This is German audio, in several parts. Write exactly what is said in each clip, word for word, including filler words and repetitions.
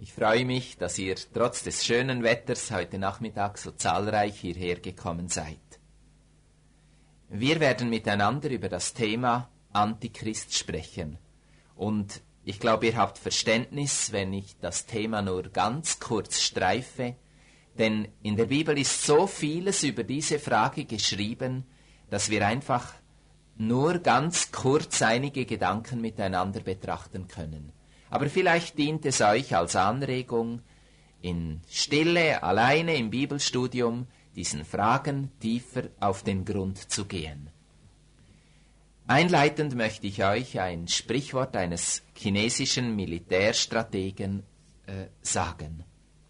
Ich freue mich, dass ihr trotz des schönen Wetters heute Nachmittag so zahlreich hierher gekommen seid. Wir werden miteinander über das Thema Antichrist sprechen. Und ich glaube, ihr habt Verständnis, wenn ich das Thema nur ganz kurz streife, denn in der Bibel ist so vieles über diese Frage geschrieben, dass wir einfach nur ganz kurz einige Gedanken miteinander betrachten können. Aber vielleicht dient es euch als Anregung, in Stille, alleine im Bibelstudium, diesen Fragen tiefer auf den Grund zu gehen. Einleitend möchte ich euch ein Sprichwort eines chinesischen Militärstrategen äh, sagen.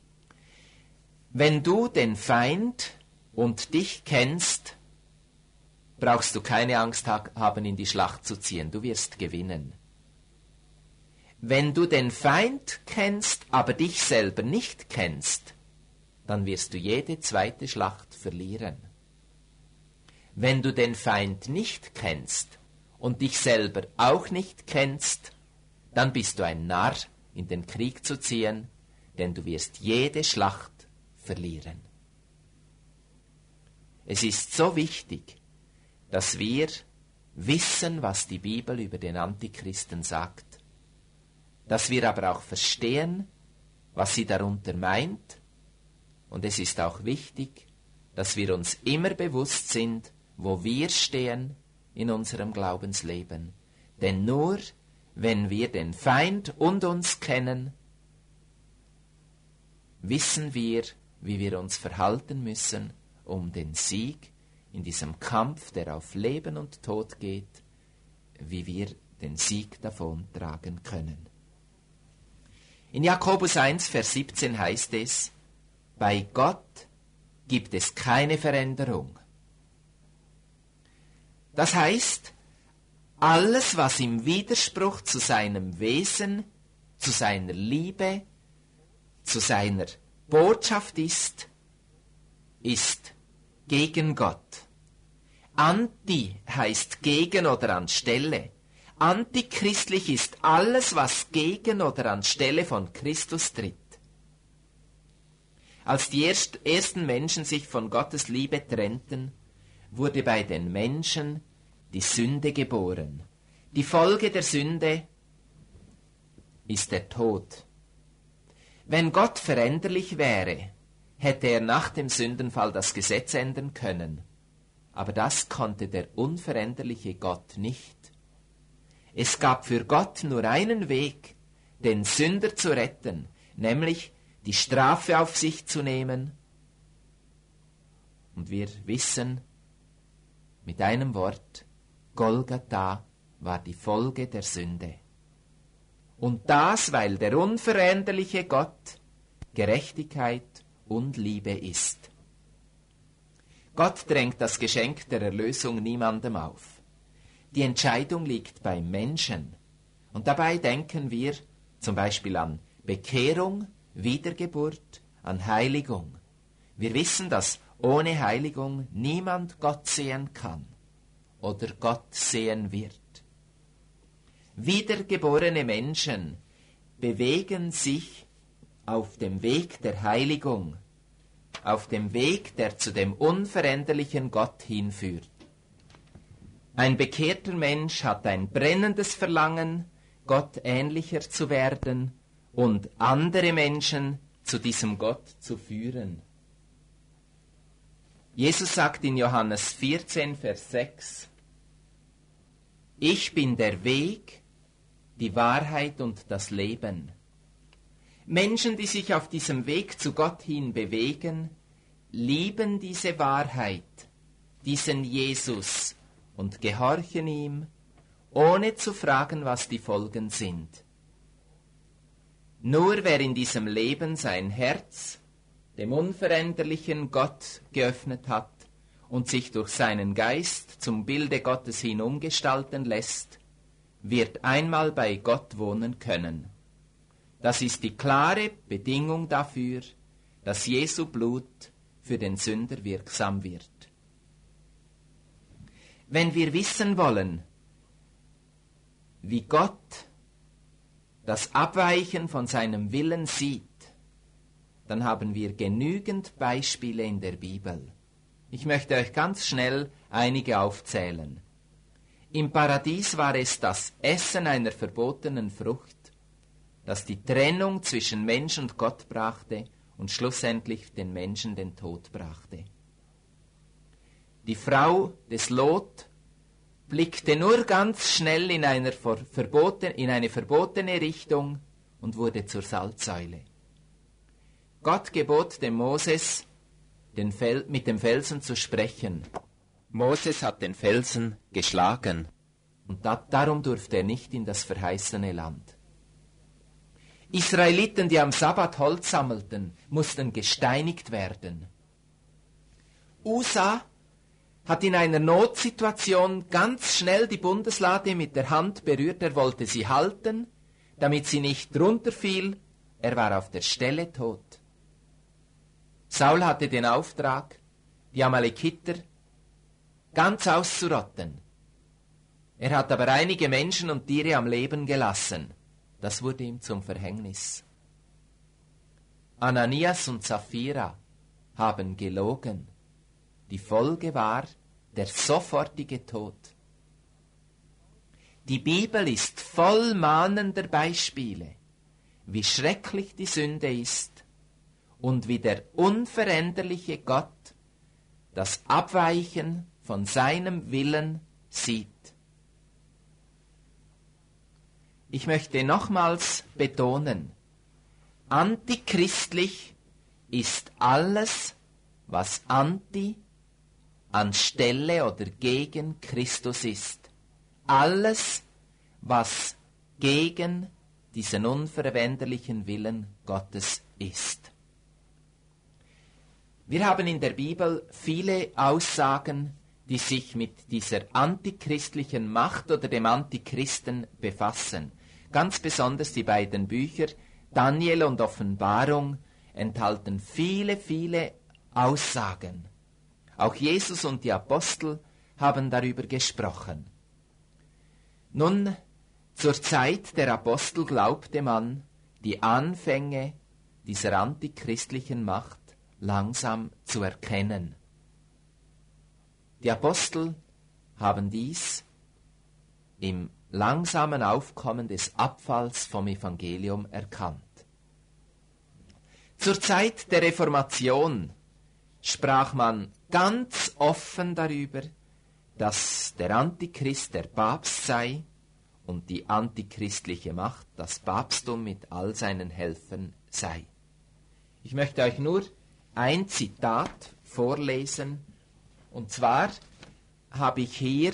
Wenn du den Feind und dich kennst, brauchst du keine Angst ha- haben, in die Schlacht zu ziehen. Du wirst gewinnen. Wenn du den Feind kennst, aber dich selber nicht kennst, dann wirst du jede zweite Schlacht verlieren. Wenn du den Feind nicht kennst und dich selber auch nicht kennst, dann bist du ein Narr, in den Krieg zu ziehen, denn du wirst jede Schlacht verlieren. Es ist so wichtig, dass wir wissen, was die Bibel über den Antichristen sagt, dass wir aber auch verstehen, was sie darunter meint. Und es ist auch wichtig, dass wir uns immer bewusst sind, wo wir stehen in unserem Glaubensleben. Denn nur wenn wir den Feind und uns kennen, wissen wir, wie wir uns verhalten müssen, um den Sieg in diesem Kampf, der auf Leben und Tod geht, wie wir den Sieg davontragen können. In Jakobus eins, Vers siebzehn heißt es, bei Gott gibt es keine Veränderung. Das heißt, alles, was im Widerspruch zu seinem Wesen, zu seiner Liebe, zu seiner Botschaft ist, ist gegen Gott. Anti heißt gegen oder anstelle. Antichristlich ist alles, was gegen oder anstelle von Christus tritt. Als die erst, ersten Menschen sich von Gottes Liebe trennten, wurde bei den Menschen die Sünde geboren. Die Folge der Sünde ist der Tod. Wenn Gott veränderlich wäre, hätte er nach dem Sündenfall das Gesetz ändern können. Aber das konnte der unveränderliche Gott nicht. Es gab für Gott nur einen Weg, den Sünder zu retten, nämlich die Strafe auf sich zu nehmen. Und wir wissen mit einem Wort, Golgatha war die Folge der Sünde. Und das, weil der unveränderliche Gott Gerechtigkeit und Liebe ist. Gott drängt das Geschenk der Erlösung niemandem auf. Die Entscheidung liegt beim Menschen. Und dabei denken wir zum Beispiel an Bekehrung, Wiedergeburt, an Heiligung. Wir wissen, dass ohne Heiligung niemand Gott sehen kann oder Gott sehen wird. Wiedergeborene Menschen bewegen sich auf dem Weg der Heiligung, auf dem Weg, der zu dem unveränderlichen Gott hinführt. Ein bekehrter Mensch hat ein brennendes Verlangen, Gott ähnlicher zu werden und andere Menschen zu diesem Gott zu führen. Jesus sagt in Johannes vierzehn, Vers sechs, ich bin der Weg, die Wahrheit und das Leben. Menschen, die sich auf diesem Weg zu Gott hin bewegen, lieben diese Wahrheit, diesen Jesus, und gehorchen ihm, ohne zu fragen, was die Folgen sind. Nur wer in diesem Leben sein Herz dem unveränderlichen Gott geöffnet hat und sich durch seinen Geist zum Bilde Gottes hin umgestalten lässt, wird einmal bei Gott wohnen können. Das ist die klare Bedingung dafür, dass Jesu Blut für den Sünder wirksam wird. Wenn wir wissen wollen, wie Gott das Abweichen von seinem Willen sieht, dann haben wir genügend Beispiele in der Bibel. Ich möchte euch ganz schnell einige aufzählen. Im Paradies war es das Essen einer verbotenen Frucht, das die Trennung zwischen Mensch und Gott brachte und schlussendlich den Menschen den Tod brachte. Die Frau des Lot blickte nur ganz schnell in, einer verboten, in eine verbotene Richtung und wurde zur Salzsäule. Gott gebot dem Moses, den Fel- mit dem Felsen zu sprechen. Moses hat den Felsen geschlagen und da, darum durfte er nicht in das verheißene Land. Israeliten, die am Sabbat Holz sammelten, mussten gesteinigt werden. Usa hat in einer Notsituation ganz schnell die Bundeslade mit der Hand berührt. Er wollte sie halten, damit sie nicht runterfiel. Er war auf der Stelle tot. Saul hatte den Auftrag, die Amalekiter ganz auszurotten. Er hat aber einige Menschen und Tiere am Leben gelassen. Das wurde ihm zum Verhängnis. Ananias und Sapphira haben gelogen. Die Folge war der sofortige Tod. Die Bibel ist voll mahnender Beispiele, wie schrecklich die Sünde ist und wie der unveränderliche Gott das Abweichen von seinem Willen sieht. Ich möchte nochmals betonen, antichristlich ist alles, was anti, anstelle oder gegen Christus ist. Alles, was gegen diesen unveränderlichen Willen Gottes ist. Wir haben in der Bibel viele Aussagen, die sich mit dieser antichristlichen Macht oder dem Antichristen befassen. Ganz besonders die beiden Bücher Daniel und Offenbarung enthalten viele, viele Aussagen. Auch Jesus und die Apostel haben darüber gesprochen. Nun, zur Zeit der Apostel glaubte man, die Anfänge dieser antichristlichen Macht langsam zu erkennen. Die Apostel haben dies im langsamen Aufkommen des Abfalls vom Evangelium erkannt. Zur Zeit der Reformation sprach man ganz offen darüber, dass der Antichrist der Papst sei und die antichristliche Macht das Papsttum mit all seinen Helfern sei. Ich möchte euch nur ein Zitat vorlesen, und zwar habe ich hier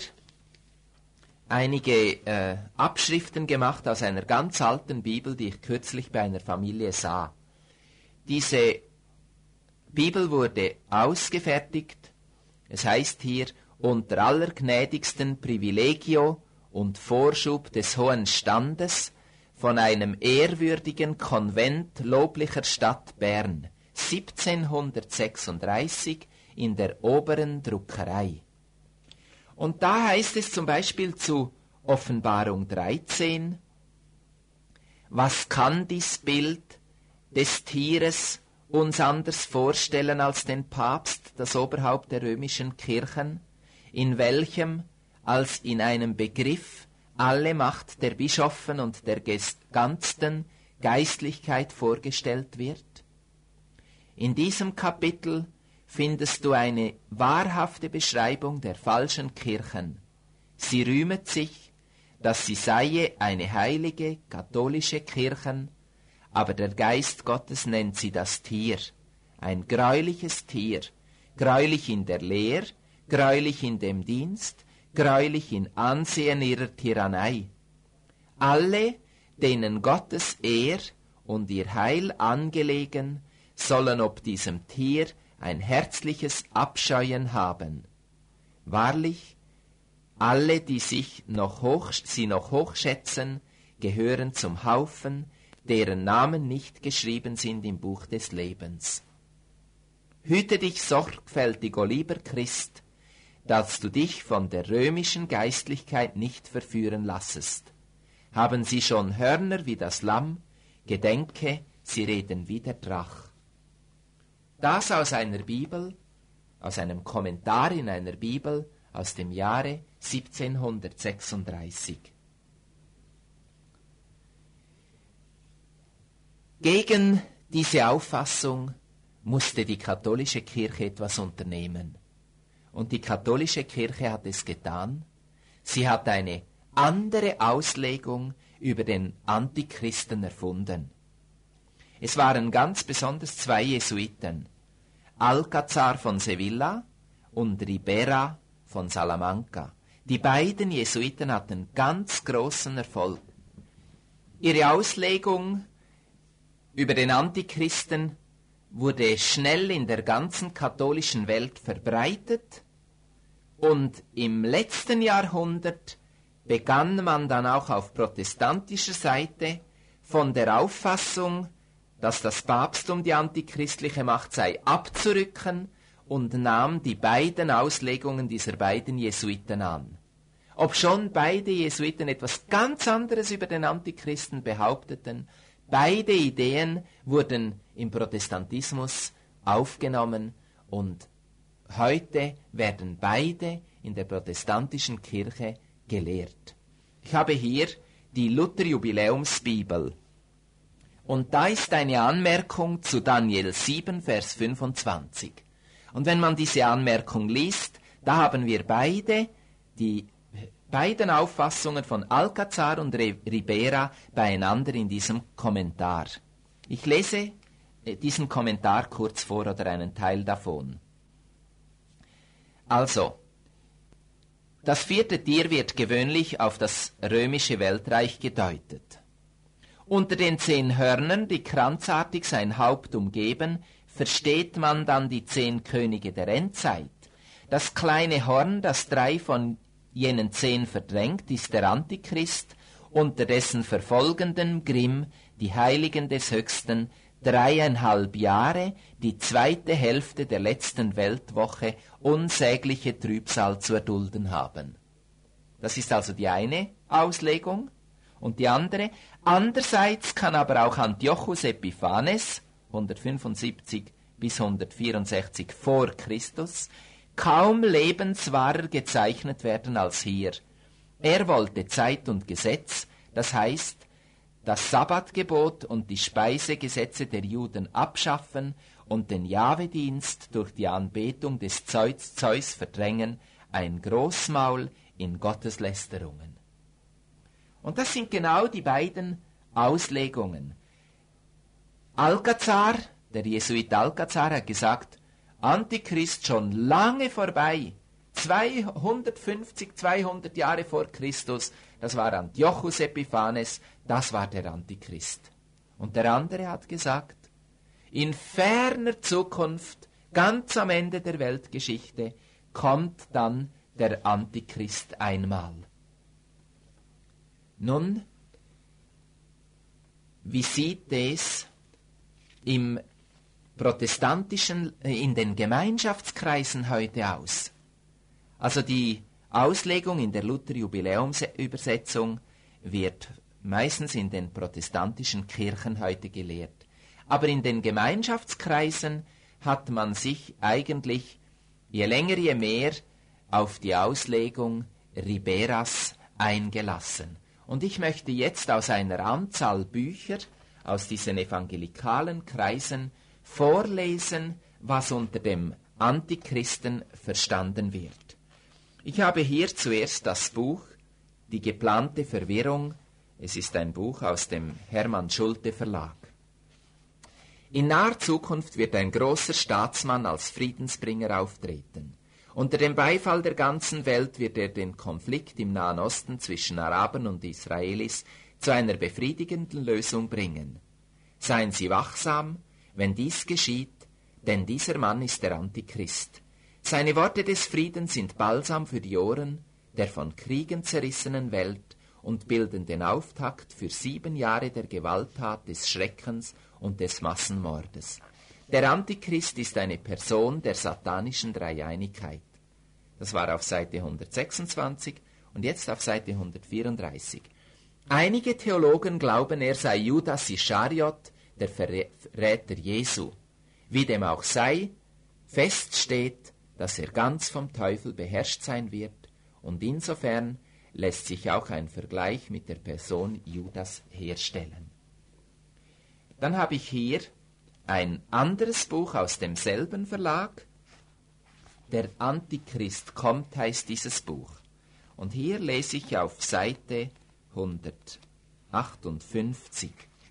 einige äh, Abschriften gemacht aus einer ganz alten Bibel, die ich kürzlich bei einer Familie sah. Diese Bibel wurde ausgefertigt, es heißt hier, unter allergnädigsten Privilegio und Vorschub des hohen Standes von einem ehrwürdigen Konvent loblicher Stadt Bern, siebzehnhundertsechsunddreißig in der oberen Druckerei. Und da heißt es zum Beispiel zu Offenbarung dreizehn, was kann dies Bild des Tieres uns anders vorstellen als den Papst, das Oberhaupt der römischen Kirchen, in welchem als in einem Begriff alle Macht der Bischöfen und der ganzen Geistlichkeit vorgestellt wird? In diesem Kapitel findest du eine wahrhafte Beschreibung der falschen Kirchen. Sie rühmet sich, dass sie sei eine heilige katholische Kirche, aber der Geist Gottes nennt sie das Tier, ein greuliches Tier, greulich in der Lehr, greulich in dem Dienst, greulich in Ansehen ihrer Tyrannei. Alle, denen Gottes Ehr und ihr Heil angelegen, sollen ob diesem Tier ein herzliches Abscheuen haben. Wahrlich, alle, die sich noch hoch, sie noch hochschätzen, gehören zum Haufen, deren Namen nicht geschrieben sind im Buch des Lebens. Hüte dich sorgfältig, o lieber Christ, dass du dich von der römischen Geistlichkeit nicht verführen lassest. Haben sie schon Hörner wie das Lamm, gedenke, sie reden wie der Drach. Das aus einer Bibel, aus einem Kommentar in einer Bibel aus dem Jahre siebzehnhundertsechsunddreißig. Gegen diese Auffassung musste die katholische Kirche etwas unternehmen. Und die katholische Kirche hat es getan. Sie hat eine andere Auslegung über den Antichristen erfunden. Es waren ganz besonders zwei Jesuiten, Alcázar von Sevilla und Ribera von Salamanca. Die beiden Jesuiten hatten ganz großen Erfolg. Ihre Auslegung über den Antichristen wurde schnell in der ganzen katholischen Welt verbreitet und im letzten Jahrhundert begann man dann auch auf protestantischer Seite von der Auffassung, dass das Papsttum die antichristliche Macht sei, abzurücken und nahm die beiden Auslegungen dieser beiden Jesuiten an. Obschon beide Jesuiten etwas ganz anderes über den Antichristen behaupteten, beide Ideen wurden im Protestantismus aufgenommen und heute werden beide in der protestantischen Kirche gelehrt. Ich habe hier die Luther-Jubiläumsbibel und da ist eine Anmerkung zu Daniel sieben, Vers fünfundzwanzig. Und wenn man diese Anmerkung liest, da haben wir beide die beiden Auffassungen von Alcázar und Ribera beieinander in diesem Kommentar. Ich lese diesen Kommentar kurz vor oder einen Teil davon. Also, das vierte Tier wird gewöhnlich auf das römische Weltreich gedeutet. Unter den zehn Hörnern, die kranzartig sein Haupt umgeben, versteht man dann die zehn Könige der Endzeit. Das kleine Horn, das drei von jenen zehn verdrängt, ist der Antichrist, unter dessen verfolgendem Grimm die Heiligen des Höchsten dreieinhalb Jahre, die zweite Hälfte der letzten Weltwoche, unsägliche Trübsal zu erdulden haben. Das ist also die eine Auslegung. Und die andere, andererseits kann aber auch Antiochus Epiphanes, hundertfünfundsiebzig bis hundertvierundsechzig vor Christus, kaum lebenswahrer gezeichnet werden als hier. Er wollte Zeit und Gesetz, das heißt, das Sabbatgebot und die Speisegesetze der Juden abschaffen und den Jahwe-Dienst durch die Anbetung des Zeus, Zeus verdrängen, ein Großmaul in Gotteslästerungen. Und das sind genau die beiden Auslegungen. Alcázar, der Jesuit Alcázar, hat gesagt, Antichrist schon lange vorbei, zweihundertfünfzig, zweihundert Jahre vor Christus, das war Antiochus Epiphanes, das war der Antichrist. Und der andere hat gesagt, in ferner Zukunft, ganz am Ende der Weltgeschichte, kommt dann der Antichrist einmal. Nun, wie sieht es im protestantischen, in den Gemeinschaftskreisen heute aus? Also die Auslegung in der Luther-Jubiläumsübersetzung wird meistens in den protestantischen Kirchen heute gelehrt. Aber in den Gemeinschaftskreisen hat man sich eigentlich je länger je mehr auf die Auslegung Riberas eingelassen. Und ich möchte jetzt aus einer Anzahl Bücher aus diesen evangelikalen Kreisen vorlesen, was unter dem Antichristen verstanden wird. Ich habe hier zuerst das Buch Die geplante Verwirrung. Es ist ein Buch aus dem Hermann Schulte Verlag. In naher Zukunft wird ein großer Staatsmann als Friedensbringer auftreten. Unter dem Beifall der ganzen Welt wird er den Konflikt im Nahen Osten zwischen Arabern und Israelis zu einer befriedigenden Lösung bringen. Seien Sie wachsam, wenn dies geschieht, denn dieser Mann ist der Antichrist. Seine Worte des Friedens sind Balsam für die Ohren der von Kriegen zerrissenen Welt und bilden den Auftakt für sieben Jahre der Gewalttat, des Schreckens und des Massenmordes. Der Antichrist ist eine Person der satanischen Dreieinigkeit. Das war auf Seite hundertsechsundzwanzig und jetzt auf Seite hundertvierunddreißig. Einige Theologen glauben, er sei Judas Ischariot, der Verräter Jesu. Wie dem auch sei, fest steht, dass er ganz vom Teufel beherrscht sein wird, und insofern lässt sich auch ein Vergleich mit der Person Judas herstellen. Dann habe ich hier ein anderes Buch aus demselben Verlag. Der Antichrist kommt, heißt dieses Buch. Und hier lese ich auf Seite hundertachtundfünfzig.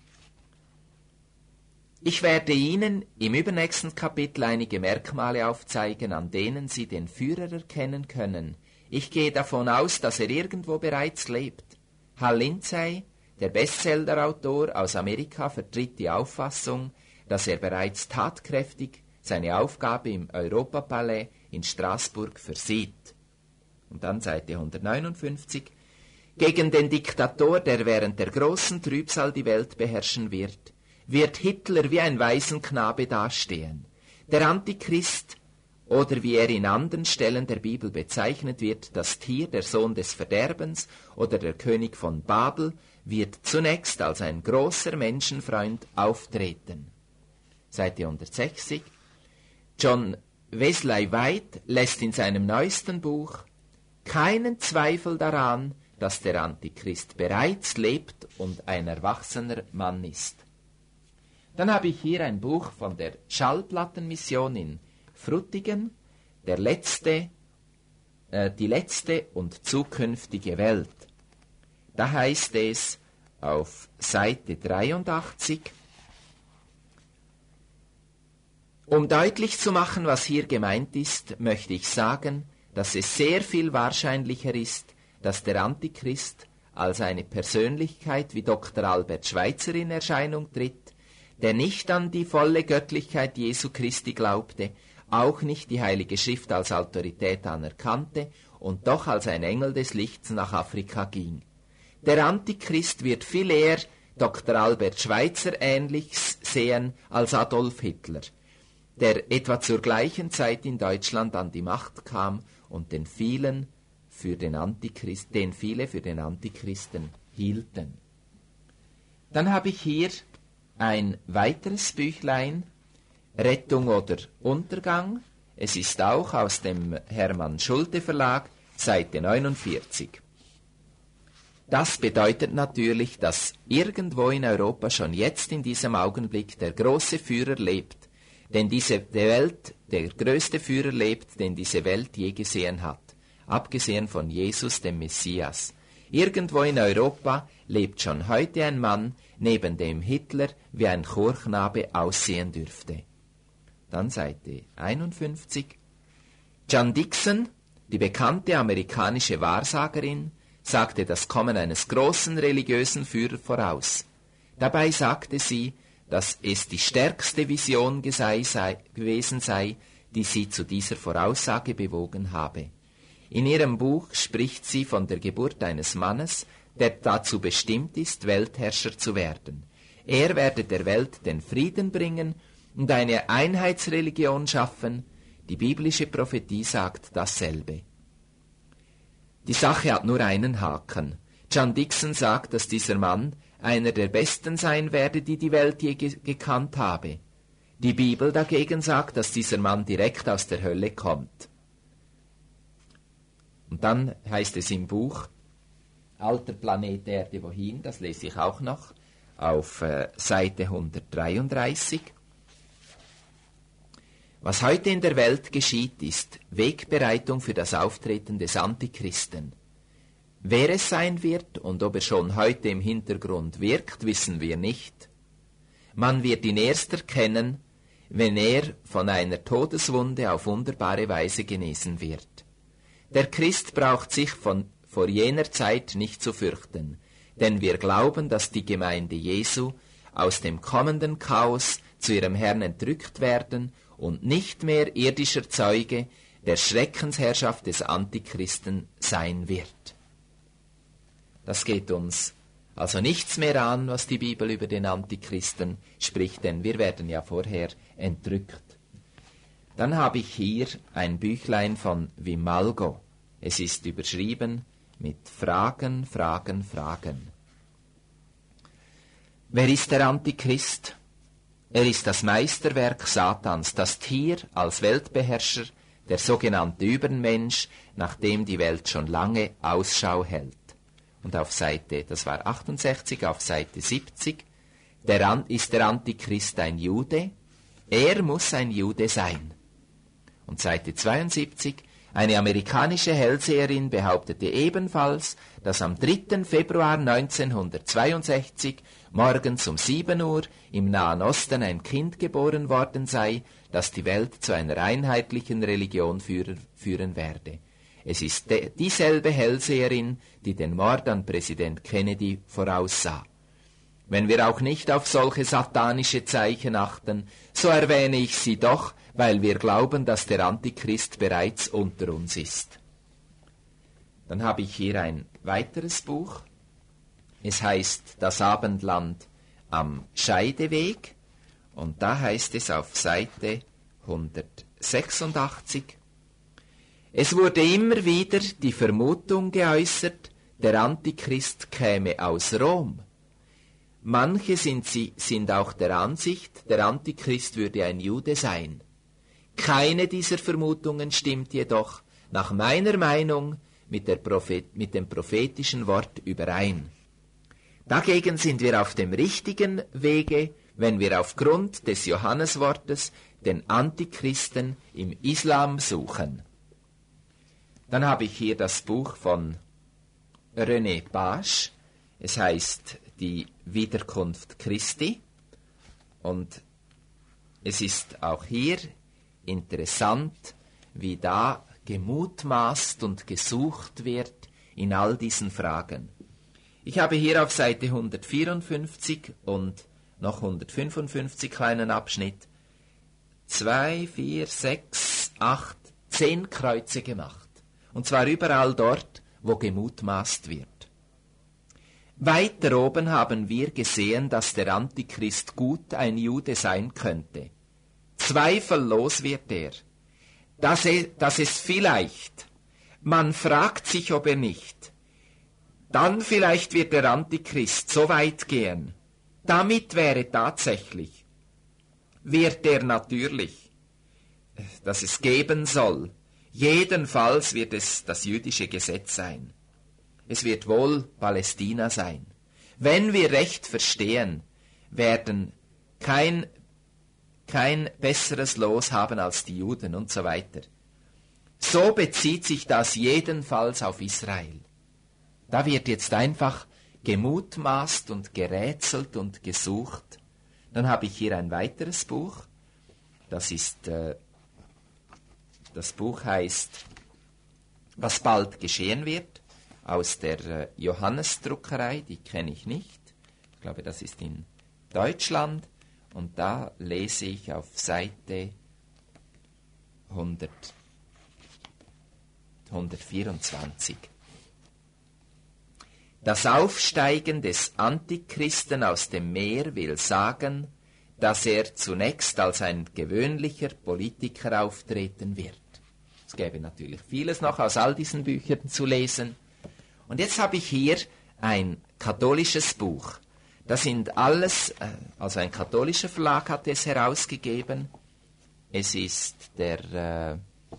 Ich werde Ihnen im übernächsten Kapitel einige Merkmale aufzeigen, an denen Sie den Führer erkennen können. Ich gehe davon aus, dass er irgendwo bereits lebt. Hal Lindsey, der Bestsellerautor aus Amerika, vertritt die Auffassung, dass er bereits tatkräftig seine Aufgabe im Europapalais in Straßburg versieht. Und dann Seite hundertneunundfünfzig. Gegen den Diktator, der während der großen Trübsal die Welt beherrschen wird, wird Hitler wie ein Waisenknabe dastehen. Der Antichrist, oder wie er in anderen Stellen der Bibel bezeichnet wird, das Tier, der Sohn des Verderbens oder der König von Babel, wird zunächst als ein großer Menschenfreund auftreten. Seite hundertsechzig. John Wesley White lässt in seinem neuesten Buch keinen Zweifel daran, dass der Antichrist bereits lebt und ein erwachsener Mann ist. Dann habe ich hier ein Buch von der Schallplattenmission in Frutigen, der letzte, äh, die letzte und zukünftige Welt. Da heißt es auf Seite dreiundachtzig, um deutlich zu machen, was hier gemeint ist, möchte ich sagen, dass es sehr viel wahrscheinlicher ist, dass der Antichrist als eine Persönlichkeit wie Doktor Albert Schweitzer in Erscheinung tritt, der nicht an die volle Göttlichkeit Jesu Christi glaubte, auch nicht die Heilige Schrift als Autorität anerkannte und doch als ein Engel des Lichts nach Afrika ging. Der Antichrist wird viel eher Doktor Albert Schweitzer ähnlich sehen als Adolf Hitler, der etwa zur gleichen Zeit in Deutschland an die Macht kam und den vielen für den Antichrist, den viele für den Antichristen hielten. Dann habe ich hier ein weiteres Büchlein, Rettung oder Untergang. Es ist auch aus dem Hermann Schulte Verlag, Seite neunundvierzig. Das bedeutet natürlich, dass irgendwo in Europa schon jetzt in diesem Augenblick der große Führer lebt, denn diese Welt, der größte Führer lebt, den diese Welt je gesehen hat, abgesehen von Jesus, dem Messias. Irgendwo in Europa lebt schon heute ein Mann, neben dem Hitler wie ein Chorknabe aussehen dürfte. Dann Seite einundfünfzig. John Dickson, die bekannte amerikanische Wahrsagerin, sagte das Kommen eines großen religiösen Führers voraus. Dabei sagte sie, dass es die stärkste Vision sei, sei, gewesen sei, die sie zu dieser Voraussage bewogen habe. In ihrem Buch spricht sie von der Geburt eines Mannes, der dazu bestimmt ist, Weltherrscher zu werden. Er werde der Welt den Frieden bringen und eine Einheitsreligion schaffen. Die biblische Prophetie sagt dasselbe. Die Sache hat nur einen Haken. John Dickson sagt, dass dieser Mann einer der Besten sein werde, die die Welt je ge- gekannt habe. Die Bibel dagegen sagt, dass dieser Mann direkt aus der Hölle kommt. Und dann heißt es im Buch, Alter Planet Erde, wohin? Das lese ich auch noch auf äh, Seite hundertdreiunddreißig. Was heute in der Welt geschieht, ist Wegbereitung für das Auftreten des Antichristen. Wer es sein wird und ob er schon heute im Hintergrund wirkt, wissen wir nicht. Man wird ihn erst erkennen, wenn er von einer Todeswunde auf wunderbare Weise genesen wird. Der Christ braucht sich von vor jener Zeit nicht zu fürchten, denn wir glauben, dass die Gemeinde Jesu aus dem kommenden Chaos zu ihrem Herrn entrückt werden und nicht mehr irdischer Zeuge der Schreckensherrschaft des Antichristen sein wird. Das geht uns also nichts mehr an, was die Bibel über den Antichristen spricht, denn wir werden ja vorher entrückt. Dann habe ich hier ein Büchlein von Wim Malgo. Es ist überschrieben mit Fragen, Fragen, Fragen. Wer ist der Antichrist? Er ist das Meisterwerk Satans, das Tier als Weltbeherrscher, der sogenannte Übermensch, nach dem die Welt schon lange Ausschau hält. Und auf Seite, das war achtundsechzig, auf Seite siebzig, der An- ist der Antichrist ein Jude? Er muss ein Jude sein. Und Seite zweiundsiebzig, eine amerikanische Hellseherin behauptete ebenfalls, dass am dritten Februar neunzehnhundertzweiundsechzig morgens um sieben Uhr im Nahen Osten ein Kind geboren worden sei, das die Welt zu einer einheitlichen Religion führen, führen werde. Es ist de- dieselbe Hellseherin, die den Mord an Präsident Kennedy voraussah. Wenn wir auch nicht auf solche satanische Zeichen achten, so erwähne ich sie doch, weil wir glauben, dass der Antichrist bereits unter uns ist. Dann habe ich hier ein weiteres Buch. Es heißt Das Abendland am Scheideweg. Und da heißt es auf Seite hundertsechsundachtzig, es wurde immer wieder die Vermutung geäußert, der Antichrist käme aus Rom. Manche sind, sie, sind auch der Ansicht, der Antichrist würde ein Jude sein. Keine dieser Vermutungen stimmt jedoch, nach meiner Meinung, mit, der Prophet, mit dem prophetischen Wort überein. Dagegen sind wir auf dem richtigen Wege, wenn wir aufgrund des Johanneswortes den Antichristen im Islam suchen. Dann habe ich hier das Buch von René Pasch. Es heißt Die Wiederkunft Christi. Und es ist auch hier interessant, wie da gemutmaßt und gesucht wird in all diesen Fragen. Ich habe hier auf Seite hundertvierundfünfzig und noch hundertfünfundfünfzig einen Abschnitt zwei, vier, sechs, acht, zehn Kreuze gemacht. Und zwar überall dort, wo gemutmaßt wird. Weiter oben haben wir gesehen, dass der Antichrist gut ein Jude sein könnte. Zweifellos wird er. Dass, er, dass es vielleicht, man fragt sich, ob er nicht, dann vielleicht wird der Antichrist so weit gehen. Damit wäre tatsächlich, wird er natürlich, dass es geben soll. Jedenfalls wird es das jüdische Gesetz sein. Es wird wohl Palästina sein. Wenn wir recht verstehen, werden kein, kein besseres Los haben als die Juden und so weiter. So bezieht sich das jedenfalls auf Israel. Da wird jetzt einfach gemutmaßt und gerätselt und gesucht. Dann habe ich hier ein weiteres Buch. Das ist, äh, das Buch heißt Was bald geschehen wird, aus der äh, Johannesdruckerei, die kenne ich nicht. Ich glaube, das ist in Deutschland. Und da lese ich auf Seite hundert, hundertvierundzwanzig. Das Aufsteigen des Antichristen aus dem Meer will sagen, dass er zunächst als ein gewöhnlicher Politiker auftreten wird. Es gäbe natürlich vieles noch aus all diesen Büchern zu lesen. Und jetzt habe ich hier ein katholisches Buch. Das sind alles, also ein katholischer Verlag hat es herausgegeben. Es ist der, äh,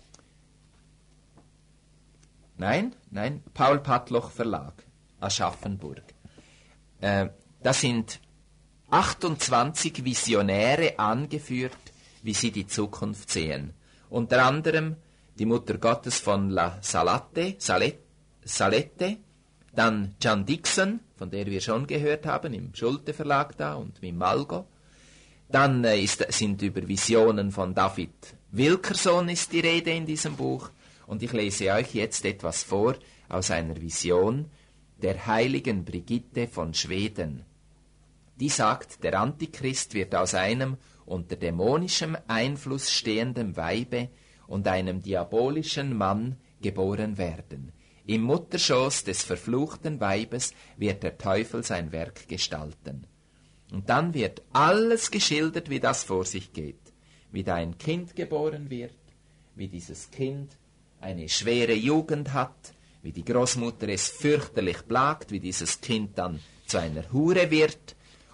nein, nein, Paul Pattloch Verlag, Aschaffenburg. Äh, da sind achtundzwanzig Visionäre angeführt, wie sie die Zukunft sehen. Unter anderem die Mutter Gottes von La Salette, Salette, Salette, dann John Dixon, von der wir schon gehört haben, im Schulte Verlag da und mit Malgo. Dann äh, ist, sind über Visionen von David Wilkerson ist die Rede in diesem Buch. Und ich lese euch jetzt etwas vor aus einer Vision der heiligen Brigitte von Schweden. Die sagt, der Antichrist wird aus einem unter dämonischem Einfluss stehenden Weibe und einem diabolischen Mann geboren werden. Im Mutterschoß des verfluchten Weibes wird der Teufel sein Werk gestalten. Und dann wird alles geschildert, wie das vor sich geht. Wie da ein Kind geboren wird, wie dieses Kind eine schwere Jugend hat, wie die Großmutter es fürchterlich plagt, wie dieses Kind dann zu einer Hure wird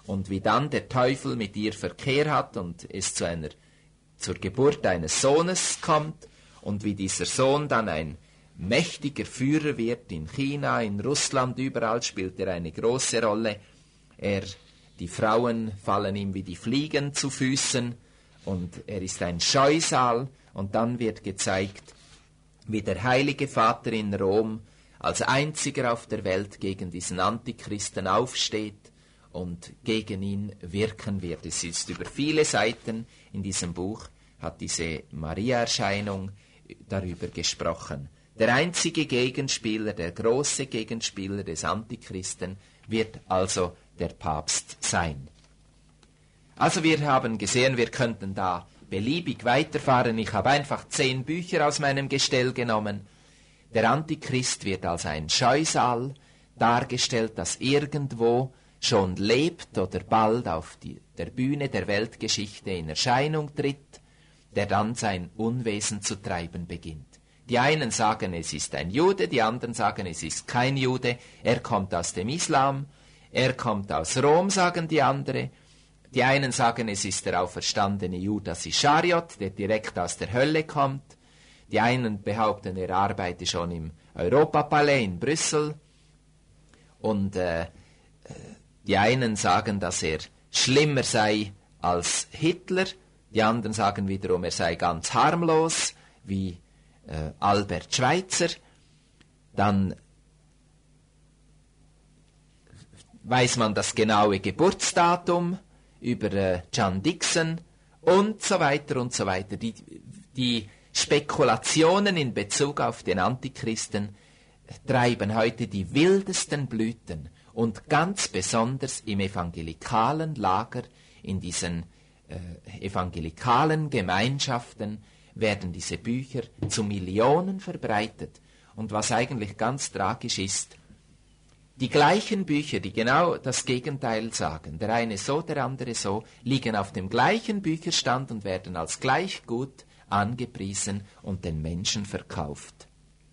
und wie dann der Teufel mit ihr Verkehr hat und es zu einer, zur Geburt eines Sohnes kommt und wie dieser Sohn dann ein mächtiger Führer wird in China, in Russland, überall spielt er eine große Rolle. Er, die Frauen fallen ihm wie die Fliegen zu Füßen und er ist ein Scheusal und dann wird gezeigt, wie der Heilige Vater in Rom als einziger auf der Welt gegen diesen Antichristen aufsteht und gegen ihn wirken wird. Es ist über viele Seiten in diesem Buch, hat diese Maria-Erscheinung darüber gesprochen. Der einzige Gegenspieler, der große Gegenspieler des Antichristen wird also der Papst sein. Also wir haben gesehen, wir könnten da beliebig weiterfahren. Ich habe einfach zehn Bücher aus meinem Gestell genommen. Der Antichrist wird als ein Scheusal dargestellt, das irgendwo schon lebt oder bald auf die, der Bühne der Weltgeschichte in Erscheinung tritt, der dann sein Unwesen zu treiben beginnt. Die einen sagen, es ist ein Jude, die anderen sagen, es ist kein Jude, er kommt aus dem Islam, er kommt aus Rom, sagen die anderen. Die einen sagen, es ist der auferstandene Judas Ischariot, der direkt aus der Hölle kommt. Die einen behaupten, er arbeite schon im Europapalais in Brüssel. Und äh, die einen sagen, dass er schlimmer sei als Hitler. Die anderen sagen wiederum, er sei ganz harmlos, wie äh, Albert Schweitzer. Dann weiß man das genaue Geburtsdatum über äh, John Dixon und so weiter und so weiter. Die, die Spekulationen in Bezug auf den Antichristen treiben heute die wildesten Blüten und ganz besonders im evangelikalen Lager, in diesen äh, evangelikalen Gemeinschaften werden diese Bücher zu Millionen verbreitet. Und was eigentlich ganz tragisch ist, die gleichen Bücher, die genau das Gegenteil sagen, der eine so, der andere so, liegen auf dem gleichen Bücherstand und werden als gleich gut angepriesen und den Menschen verkauft.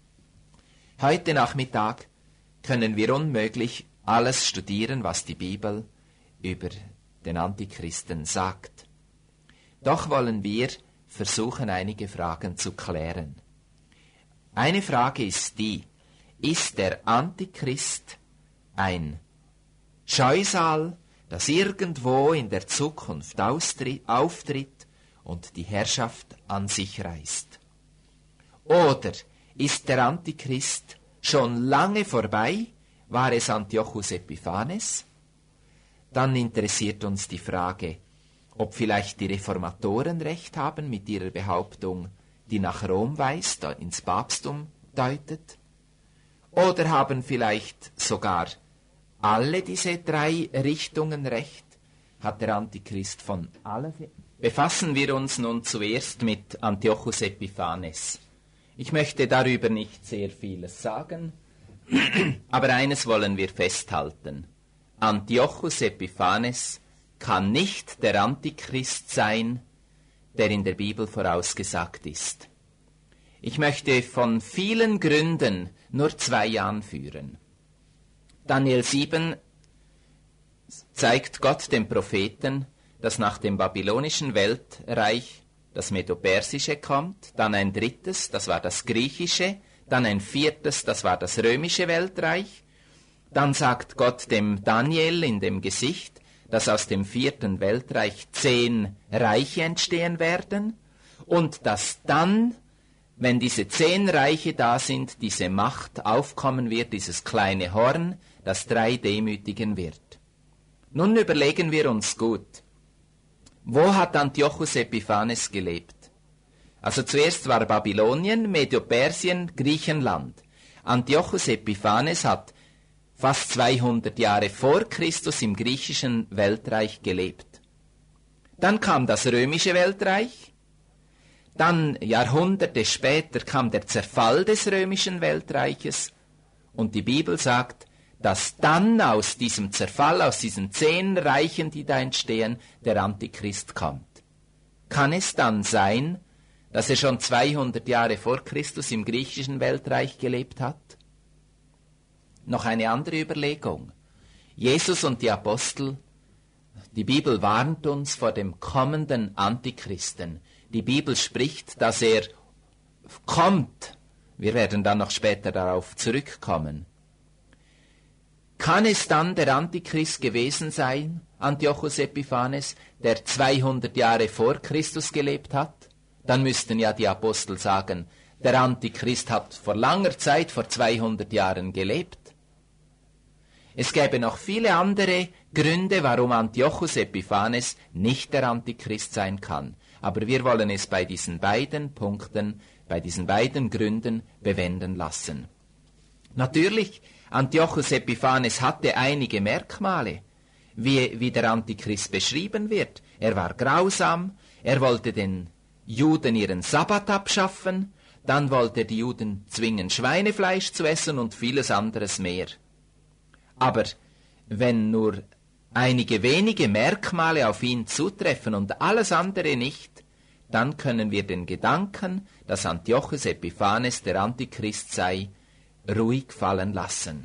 Heute Nachmittag können wir unmöglich alles studieren, was die Bibel über den Antichristen sagt. Doch wollen wir versuchen, einige Fragen zu klären. Eine Frage ist die: Ist der Antichrist ein Scheusal, das irgendwo in der Zukunft auftritt und die Herrschaft an sich reißt? Oder ist der Antichrist schon lange vorbei? War es Antiochus Epiphanes? Dann interessiert uns die Frage, ob vielleicht die Reformatoren recht haben mit ihrer Behauptung, die nach Rom weist, ins Papsttum deutet. Oder haben vielleicht sogar alle diese drei Richtungen recht? Hat der Antichrist von allen? Befassen wir uns nun zuerst mit Antiochus Epiphanes. Ich möchte darüber nicht sehr vieles sagen, aber eines wollen wir festhalten. Antiochus Epiphanes kann nicht der Antichrist sein, der in der Bibel vorausgesagt ist. Ich möchte von vielen Gründen nur zwei anführen. Daniel sieben zeigt Gott dem Propheten, dass nach dem babylonischen Weltreich das Medo-Persische kommt, dann ein drittes, das war das Griechische, dann ein viertes, das war das Römische Weltreich. Dann sagt Gott dem Daniel in dem Gesicht, dass aus dem vierten Weltreich zehn Reiche entstehen werden und dass dann, wenn diese zehn Reiche da sind, diese Macht aufkommen wird, dieses kleine Horn, das drei demütigen wird. Nun überlegen wir uns gut, wo hat Antiochus Epiphanes gelebt? Also zuerst war Babylonien, Medo-Persien, Griechenland. Antiochus Epiphanes hat fast zweihundert Jahre vor Christus im griechischen Weltreich gelebt. Dann kam das römische Weltreich, dann Jahrhunderte später kam der Zerfall des römischen Weltreiches und die Bibel sagt, dass dann aus diesem Zerfall, aus diesen zehn Reichen, die da entstehen, der Antichrist kommt. Kann es dann sein, dass er schon zweihundert Jahre vor Christus im griechischen Weltreich gelebt hat? Noch eine andere Überlegung. Jesus und die Apostel Die Bibel warnt uns vor dem kommenden Antichristen. Die Bibel spricht, dass er kommt. Wir werden dann noch später darauf zurückkommen. Kann es dann der Antichrist gewesen sein, Antiochus Epiphanes, der zweihundert Jahre vor Christus gelebt hat? Dann müssten ja die Apostel sagen, der Antichrist hat vor langer Zeit, vor zweihundert Jahren gelebt. Es gäbe noch viele andere Gründe, warum Antiochus Epiphanes nicht der Antichrist sein kann. Aber wir wollen es bei diesen beiden Punkten, bei diesen beiden Gründen bewenden lassen. Natürlich, Antiochus Epiphanes hatte einige Merkmale, wie, wie der Antichrist beschrieben wird. Er war grausam, er wollte den Juden ihren Sabbat abschaffen, dann wollte er die Juden zwingen, Schweinefleisch zu essen und vieles anderes mehr. Aber wenn nur einige wenige Merkmale auf ihn zutreffen und alles andere nicht, dann können wir den Gedanken, dass Antiochus Epiphanes der Antichrist sei, ruhig fallen lassen.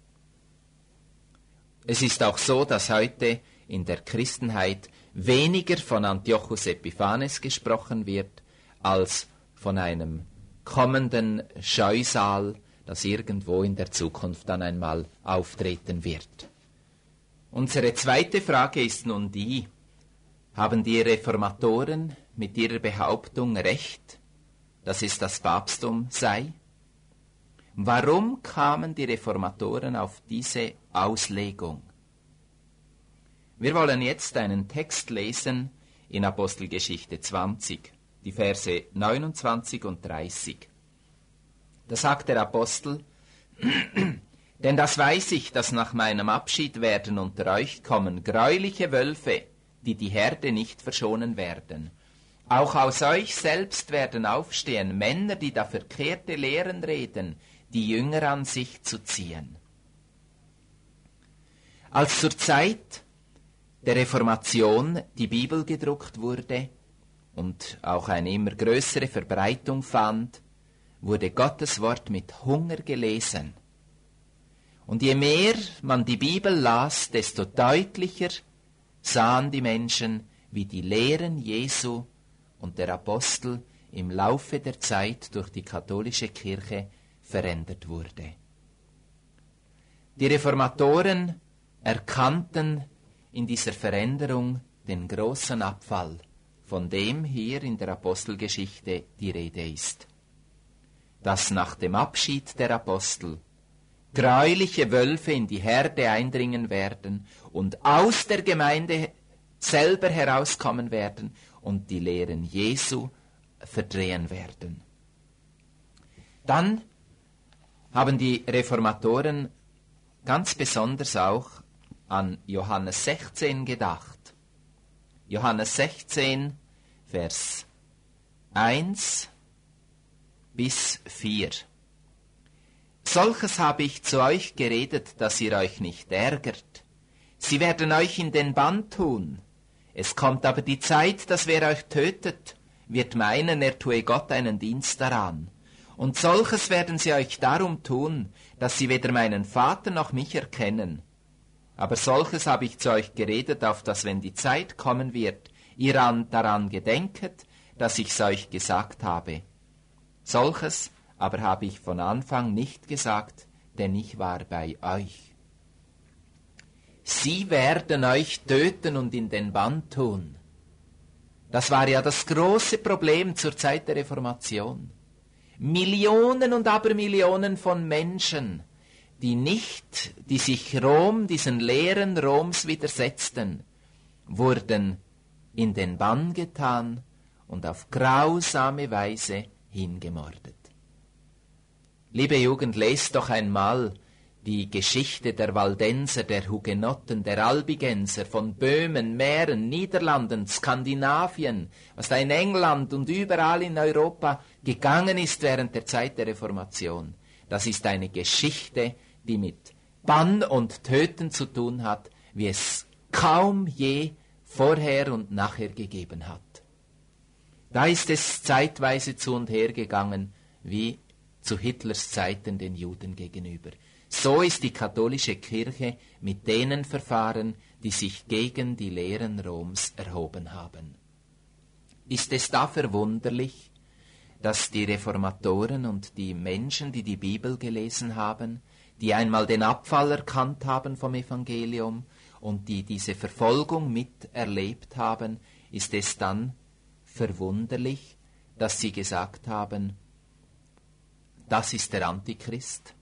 Es ist auch so, dass heute in der Christenheit weniger von Antiochus Epiphanes gesprochen wird, als von einem kommenden Scheusal, das irgendwo in der Zukunft dann einmal auftreten wird. Unsere zweite Frage ist nun die: Haben die Reformatoren mit ihrer Behauptung recht, dass es das Papsttum sei? Warum kamen die Reformatoren auf diese Auslegung? Wir wollen jetzt einen Text lesen in Apostelgeschichte zwanzig, die Verse neunundzwanzig und dreißig. Da sagt der Apostel: Denn das weiß ich, dass nach meinem Abschied werden unter euch kommen greuliche Wölfe, die die Herde nicht verschonen werden. Auch aus euch selbst werden aufstehen Männer, die da verkehrte Lehren reden, die Jünger an sich zu ziehen. Als zur Zeit der Reformation die Bibel gedruckt wurde und auch eine immer größere Verbreitung fand, wurde Gottes Wort mit Hunger gelesen. Und je mehr man die Bibel las, desto deutlicher sahen die Menschen, wie die Lehren Jesu und der Apostel im Laufe der Zeit durch die katholische Kirche verändert wurde. Die Reformatoren erkannten in dieser Veränderung den großen Abfall, von dem hier in der Apostelgeschichte die Rede ist. Dass nach dem Abschied der Apostel greuliche Wölfe in die Herde eindringen werden und aus der Gemeinde selber herauskommen werden und die Lehren Jesu verdrehen werden. Dann haben die Reformatoren ganz besonders auch an Johannes sechzehn gedacht. Johannes sechzehn, Vers eins bis vier. Solches habe ich zu euch geredet, dass ihr euch nicht ärgert. Sie werden euch in den Bann tun. Es kommt aber die Zeit, dass wer euch tötet, wird meinen, er tue Gott einen Dienst daran. Und solches werden sie euch darum tun, dass sie weder meinen Vater noch mich erkennen. Aber solches habe ich zu euch geredet, auf dass, wenn die Zeit kommen wird, ihr an, daran gedenket, dass ich's euch gesagt habe. Solches aber habe ich von Anfang nicht gesagt, denn ich war bei euch. Sie werden euch töten und in den Bann tun. Das war ja das große Problem zur Zeit der Reformation. Millionen und Abermillionen von Menschen, die nicht, die sich Rom, diesen Lehren Roms widersetzten, wurden in den Bann getan und auf grausame Weise hingemordet. Liebe Jugend, lest doch einmal die Geschichte der Waldenser, der Hugenotten, der Albigenser, von Böhmen, Mähren, Niederlanden, Skandinavien, was da in England und überall in Europa gegangen ist während der Zeit der Reformation. Das ist eine Geschichte, die mit Bann und Töten zu tun hat, wie es kaum je vorher und nachher gegeben hat. Da ist es zeitweise zu und her gegangen, wie zu Hitlers Zeiten den Juden gegenüber. So ist die katholische Kirche mit denen verfahren, die sich gegen die Lehren Roms erhoben haben. Ist es da verwunderlich, dass die Reformatoren und die Menschen, die die Bibel gelesen haben, die einmal den Abfall erkannt haben vom Evangelium und die diese Verfolgung miterlebt haben, ist es dann verwunderlich, dass sie gesagt haben, das ist der Antichrist?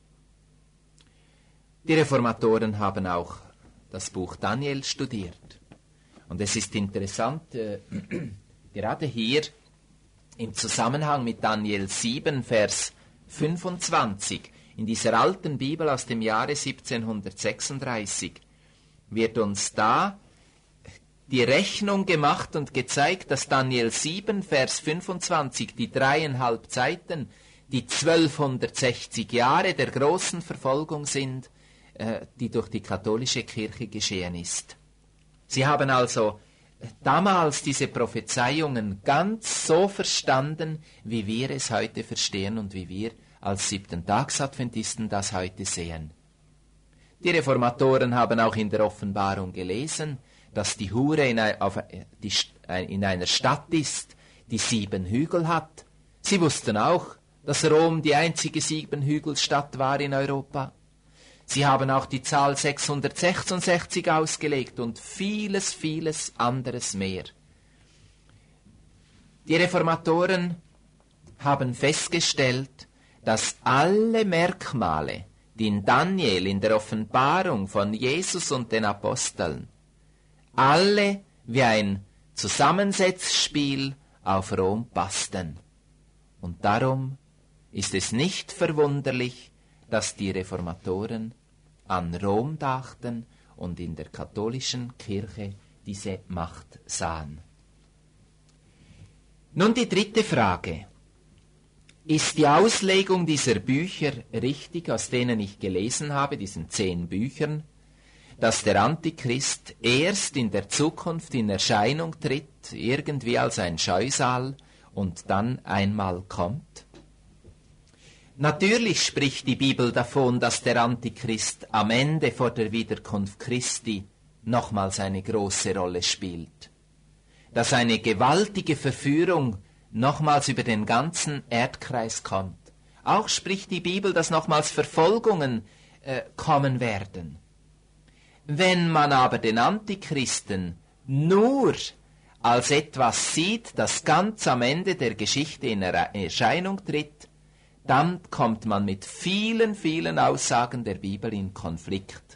Die Reformatoren haben auch das Buch Daniel studiert. Und es ist interessant, äh, gerade hier im Zusammenhang mit Daniel sieben, Vers fünfundzwanzig, in dieser alten Bibel aus dem Jahre siebzehnhundertsechsunddreißig, wird uns da die Rechnung gemacht und gezeigt, dass Daniel sieben, Vers fünfundzwanzig, die dreieinhalb Zeiten, die zwölfhundertsechzig Jahre der großen Verfolgung sind, äh, die durch die katholische Kirche geschehen ist. Sie haben also damals diese Prophezeiungen ganz so verstanden, wie wir es heute verstehen und wie wir als Siebten-Tags-Adventisten das heute sehen. Die Reformatoren haben auch in der Offenbarung gelesen, dass die Hure in, ein, auf, die, in einer Stadt ist, die sieben Hügel hat. Sie wussten auch, dass Rom die einzige Siebenhügelstadt war in Europa. Sie haben auch die Zahl sechshundertsechsundsechzig ausgelegt und vieles, vieles anderes mehr. Die Reformatoren haben festgestellt, dass alle Merkmale, die in Daniel, in der Offenbarung von Jesus und den Aposteln, alle wie ein Zusammensetzspiel auf Rom passten. Und darum ist es nicht verwunderlich, dass die Reformatoren an Rom dachten und in der katholischen Kirche diese Macht sahen. Nun die dritte Frage. Ist die Auslegung dieser Bücher richtig, aus denen ich gelesen habe, diesen zehn Büchern, dass der Antichrist erst in der Zukunft in Erscheinung tritt, irgendwie als ein Scheusal, und dann einmal kommt? Natürlich spricht die Bibel davon, dass der Antichrist am Ende vor der Wiederkunft Christi nochmals eine große Rolle spielt. Dass eine gewaltige Verführung nochmals über den ganzen Erdkreis kommt. Auch spricht die Bibel, dass nochmals Verfolgungen äh, kommen werden. Wenn man aber den Antichristen nur als etwas sieht, das ganz am Ende der Geschichte in Erscheinung tritt, dann kommt man mit vielen, vielen Aussagen der Bibel in Konflikt.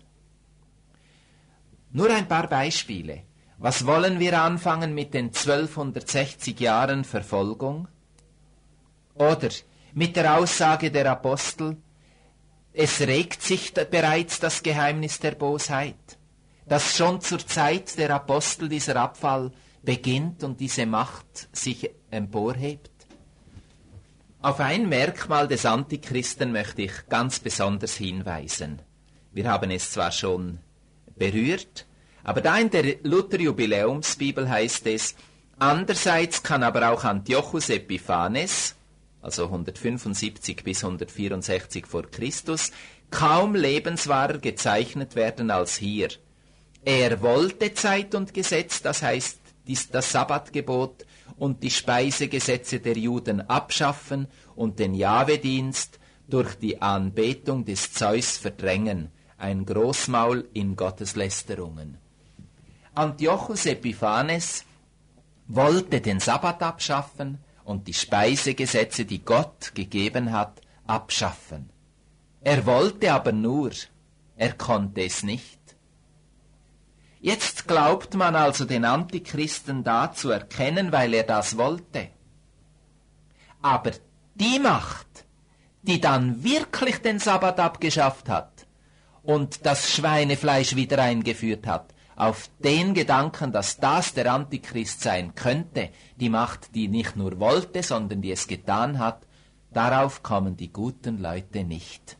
Nur ein paar Beispiele. Was wollen wir anfangen mit den zwölfhundertsechzig Jahren Verfolgung? Oder mit der Aussage der Apostel, es regt sich bereits das Geheimnis der Bosheit, dass schon zur Zeit der Apostel dieser Abfall beginnt und diese Macht sich emporhebt. Auf ein Merkmal des Antichristen möchte ich ganz besonders hinweisen. Wir haben es zwar schon berührt, aber da in der Luther-Jubiläumsbibel heißt es, andererseits kann aber auch Antiochus Epiphanes, also hundertfünfundsiebzig bis hundertvierundsechzig vor Christus, kaum lebenswahrer gezeichnet werden als hier. Er wollte Zeit und Gesetz, das heißt das Sabbatgebot und die Speisegesetze der Juden abschaffen und den Jahwe-Dienst durch die Anbetung des Zeus verdrängen, ein Großmaul in Gotteslästerungen. Antiochus Epiphanes wollte den Sabbat abschaffen und die Speisegesetze, die Gott gegeben hat, abschaffen. Er wollte aber nur, er konnte es nicht. Jetzt glaubt man also den Antichristen da zu erkennen, weil er das wollte. Aber die Macht, die dann wirklich den Sabbat abgeschafft hat und das Schweinefleisch wieder eingeführt hat, auf den Gedanken, dass das der Antichrist sein könnte, die Macht, die nicht nur wollte, sondern die es getan hat, darauf kommen die guten Leute nicht.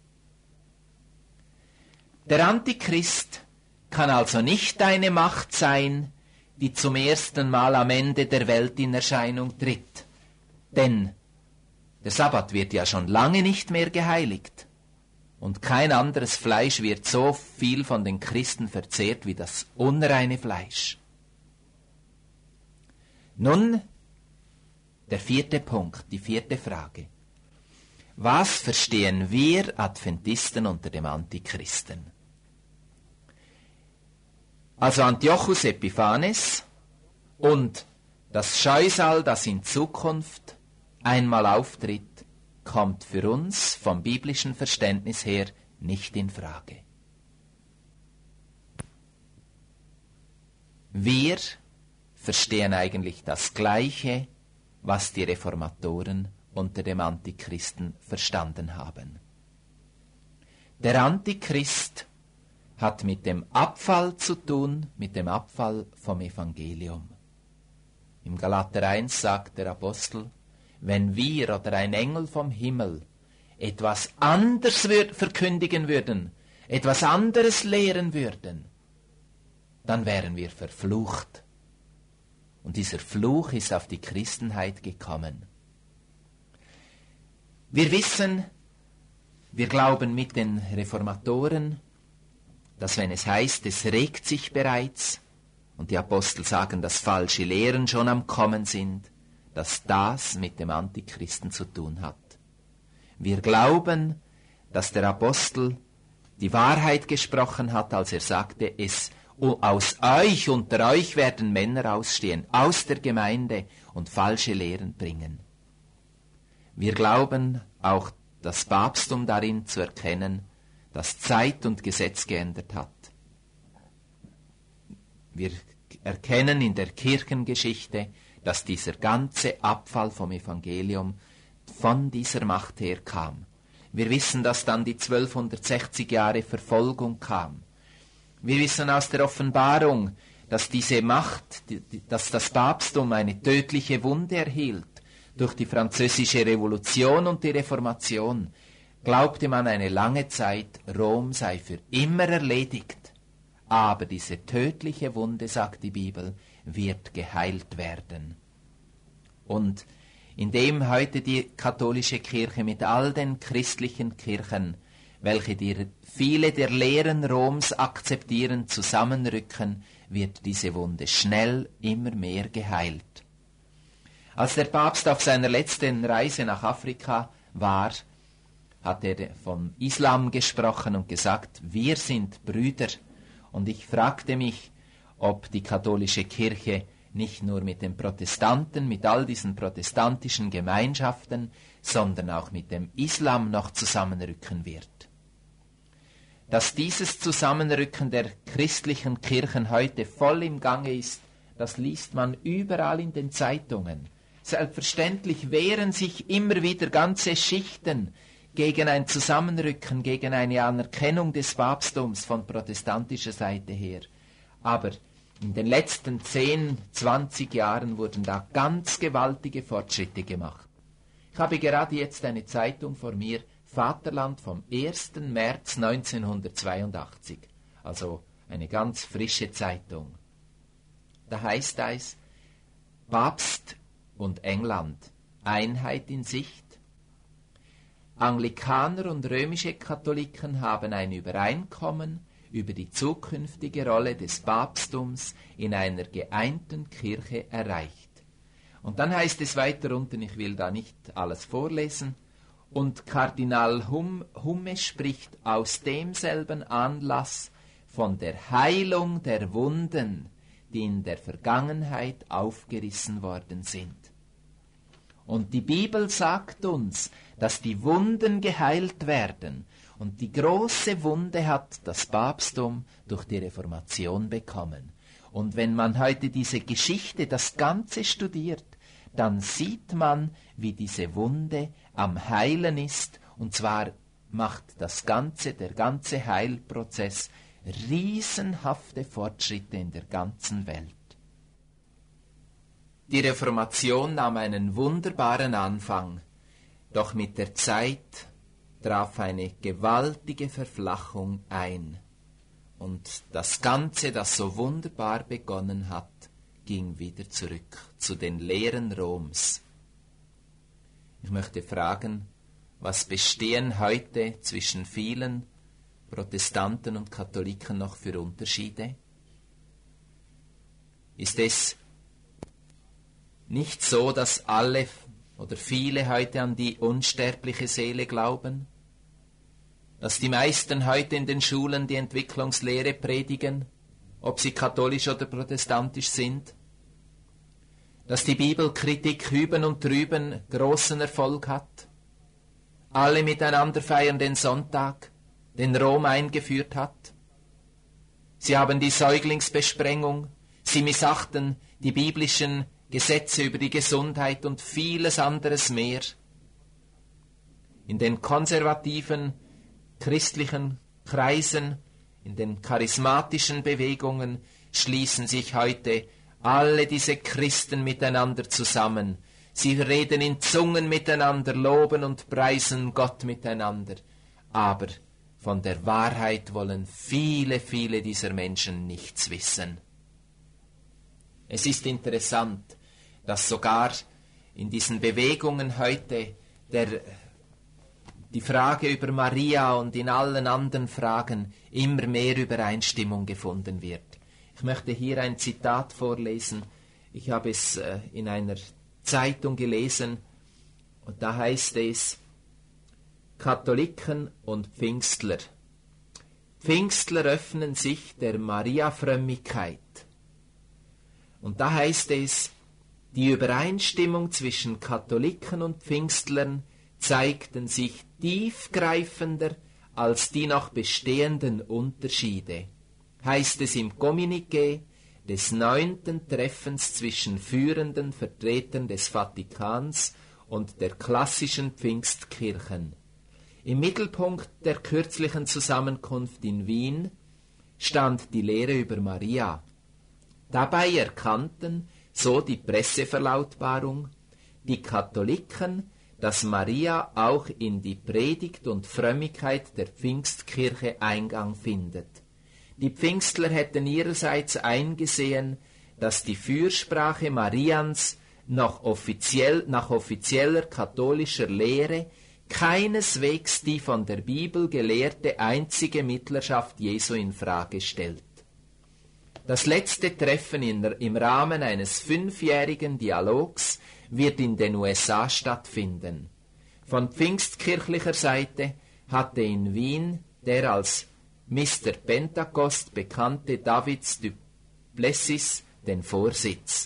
Der Antichrist kann also nicht eine Macht sein, die zum ersten Mal am Ende der Welt in Erscheinung tritt. Denn der Sabbat wird ja schon lange nicht mehr geheiligt. Und kein anderes Fleisch wird so viel von den Christen verzehrt wie das unreine Fleisch. Nun, der vierte Punkt, die vierte Frage. Was verstehen wir Adventisten unter dem Antichristen? Also Antiochus Epiphanes und das Scheusal, das in Zukunft einmal auftritt, kommt für uns vom biblischen Verständnis her nicht in Frage. Wir verstehen eigentlich das Gleiche, was die Reformatoren unter dem Antichristen verstanden haben. Der Antichrist hat mit dem Abfall zu tun, mit dem Abfall vom Evangelium. Im Galater eins sagt der Apostel, wenn wir oder ein Engel vom Himmel etwas anderes verkündigen würden, etwas anderes lehren würden, dann wären wir verflucht. Und dieser Fluch ist auf die Christenheit gekommen. Wir wissen, wir glauben mit den Reformatoren, dass wenn es heißt, es regt sich bereits, und die Apostel sagen, dass falsche Lehren schon am Kommen sind, dass das mit dem Antichristen zu tun hat. Wir glauben, dass der Apostel die Wahrheit gesprochen hat, als er sagte, es aus euch, unter euch werden Männer ausstehen, aus der Gemeinde und falsche Lehren bringen. Wir glauben auch das Papsttum darin zu erkennen, dass Zeit und Gesetz geändert hat. Wir erkennen in der Kirchengeschichte, dass dieser ganze Abfall vom Evangelium von dieser Macht her kam. Wir wissen, dass dann die zwölfhundertsechzig Jahre Verfolgung kam. Wir wissen aus der Offenbarung, dass diese Macht, dass das Papsttum eine tödliche Wunde erhielt. Durch die französische Revolution und die Reformation glaubte man eine lange Zeit, Rom sei für immer erledigt. Aber diese tödliche Wunde, sagt die Bibel, wird geheilt werden. Und indem heute die katholische Kirche mit all den christlichen Kirchen, welche die, viele der Lehren Roms akzeptieren, zusammenrücken, wird diese Wunde schnell immer mehr geheilt. Als der Papst auf seiner letzten Reise nach Afrika war, hat er vom Islam gesprochen und gesagt, wir sind Brüder. Und ich fragte mich, ob die katholische Kirche nicht nur mit den Protestanten, mit all diesen protestantischen Gemeinschaften, sondern auch mit dem Islam noch zusammenrücken wird. Dass dieses Zusammenrücken der christlichen Kirchen heute voll im Gange ist, das liest man überall in den Zeitungen. Selbstverständlich wehren sich immer wieder ganze Schichten gegen ein Zusammenrücken, gegen eine Anerkennung des Papsttums von protestantischer Seite her. Aber in den letzten zehn, zwanzig Jahren wurden da ganz gewaltige Fortschritte gemacht. Ich habe gerade jetzt eine Zeitung vor mir, Vaterland vom ersten März neunzehnhundertzweiundachtzig, also eine ganz frische Zeitung. Da heißt es, Papst und England, Einheit in Sicht. Anglikaner und römische Katholiken haben ein Übereinkommen über die zukünftige Rolle des Papsttums in einer geeinten Kirche erreicht. Und dann heißt es weiter unten, ich will da nicht alles vorlesen, und Kardinal hum, Humme spricht aus demselben Anlass von der Heilung der Wunden, die in der Vergangenheit aufgerissen worden sind. Und die Bibel sagt uns, dass die Wunden geheilt werden. Und die große Wunde hat das Papsttum durch die Reformation bekommen. Und wenn man heute diese Geschichte, das Ganze studiert, dann sieht man, wie diese Wunde am Heilen ist. Und zwar macht das Ganze, der ganze Heilprozess, riesenhafte Fortschritte in der ganzen Welt. Die Reformation nahm einen wunderbaren Anfang, doch mit der Zeit traf eine gewaltige Verflachung ein. Und das Ganze, das so wunderbar begonnen hat, ging wieder zurück zu den Lehren Roms. Ich möchte fragen, was bestehen heute zwischen vielen Protestanten und Katholiken noch für Unterschiede? Ist es nicht so, dass alle oder viele heute an die unsterbliche Seele glauben? Dass die meisten heute in den Schulen die Entwicklungslehre predigen, ob sie katholisch oder protestantisch sind? Dass die Bibelkritik hüben und drüben großen Erfolg hat? Alle miteinander feiern den Sonntag, den Rom eingeführt hat? Sie haben die Säuglingsbesprengung, sie missachten die biblischen Gesetze über die Gesundheit und vieles anderes mehr. In den konservativen christlichen Kreisen, in den charismatischen Bewegungen schließen sich heute alle diese Christen miteinander zusammen. Sie reden in Zungen miteinander, loben und preisen Gott miteinander. Aber von der Wahrheit wollen viele, viele dieser Menschen nichts wissen. Es ist interessant, dass sogar in diesen Bewegungen heute der, die Frage über Maria und in allen anderen Fragen immer mehr Übereinstimmung gefunden wird. Ich möchte hier ein Zitat vorlesen. Ich habe es äh, in einer Zeitung gelesen und da heißt es: Katholiken und Pfingstler. Pfingstler öffnen sich der Maria-Frömmigkeit. Und da heißt es, die Übereinstimmung zwischen Katholiken und Pfingstlern zeigten sich tiefgreifender als die noch bestehenden Unterschiede, heißt es im Kommuniqué des neunten Treffens zwischen führenden Vertretern des Vatikans und der klassischen Pfingstkirchen. Im Mittelpunkt der kürzlichen Zusammenkunft in Wien stand die Lehre über Maria. Dabei erkannten, so die Presseverlautbarung, die Katholiken, dass Maria auch in die Predigt und Frömmigkeit der Pfingstkirche Eingang findet. Die Pfingstler hätten ihrerseits eingesehen, dass die Fürsprache Marians noch offiziell, nach offizieller katholischer Lehre keineswegs die von der Bibel gelehrte einzige Mittlerschaft Jesu in Frage stellt. Das letzte Treffen in, im Rahmen eines fünfjährigen Dialogs wird in den U S A stattfinden. Von pfingstkirchlicher Seite hatte in Wien der als Mister Pentecost bekannte Davids du Plessis den Vorsitz.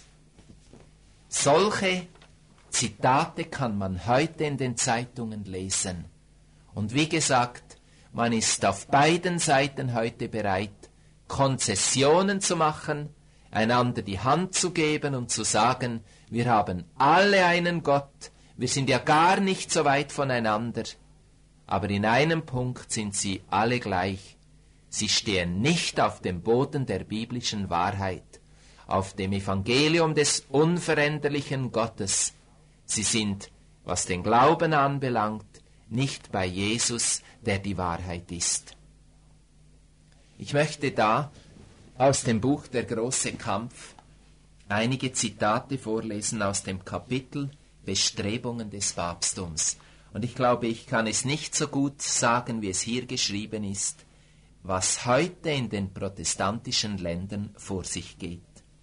Solche Zitate kann man heute in den Zeitungen lesen. Und wie gesagt, man ist auf beiden Seiten heute bereit, Konzessionen zu machen, einander die Hand zu geben und zu sagen, wir haben alle einen Gott, wir sind ja gar nicht so weit voneinander, aber in einem Punkt sind sie alle gleich. Sie stehen nicht auf dem Boden der biblischen Wahrheit, auf dem Evangelium des unveränderlichen Gottes. Sie sind, was den Glauben anbelangt, nicht bei Jesus, der die Wahrheit ist. Ich möchte da aus dem Buch Der große Kampf einige Zitate vorlesen aus dem Kapitel Bestrebungen des Papsttums. Und ich glaube, ich kann es nicht so gut sagen, wie es hier geschrieben ist, was heute in den protestantischen Ländern vor sich geht.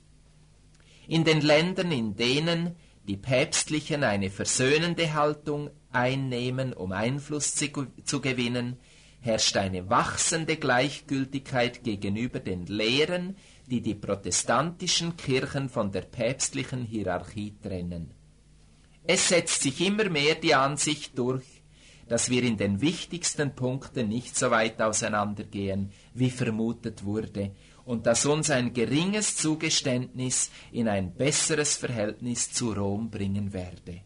In den Ländern, in denen die Päpstlichen eine versöhnende Haltung einnehmen, um Einfluss zu, zu gewinnen, herrscht eine wachsende Gleichgültigkeit gegenüber den Lehren, die die protestantischen Kirchen von der päpstlichen Hierarchie trennen. Es setzt sich immer mehr die Ansicht durch, dass wir in den wichtigsten Punkten nicht so weit auseinandergehen, wie vermutet wurde, und dass uns ein geringes Zugeständnis in ein besseres Verhältnis zu Rom bringen werde.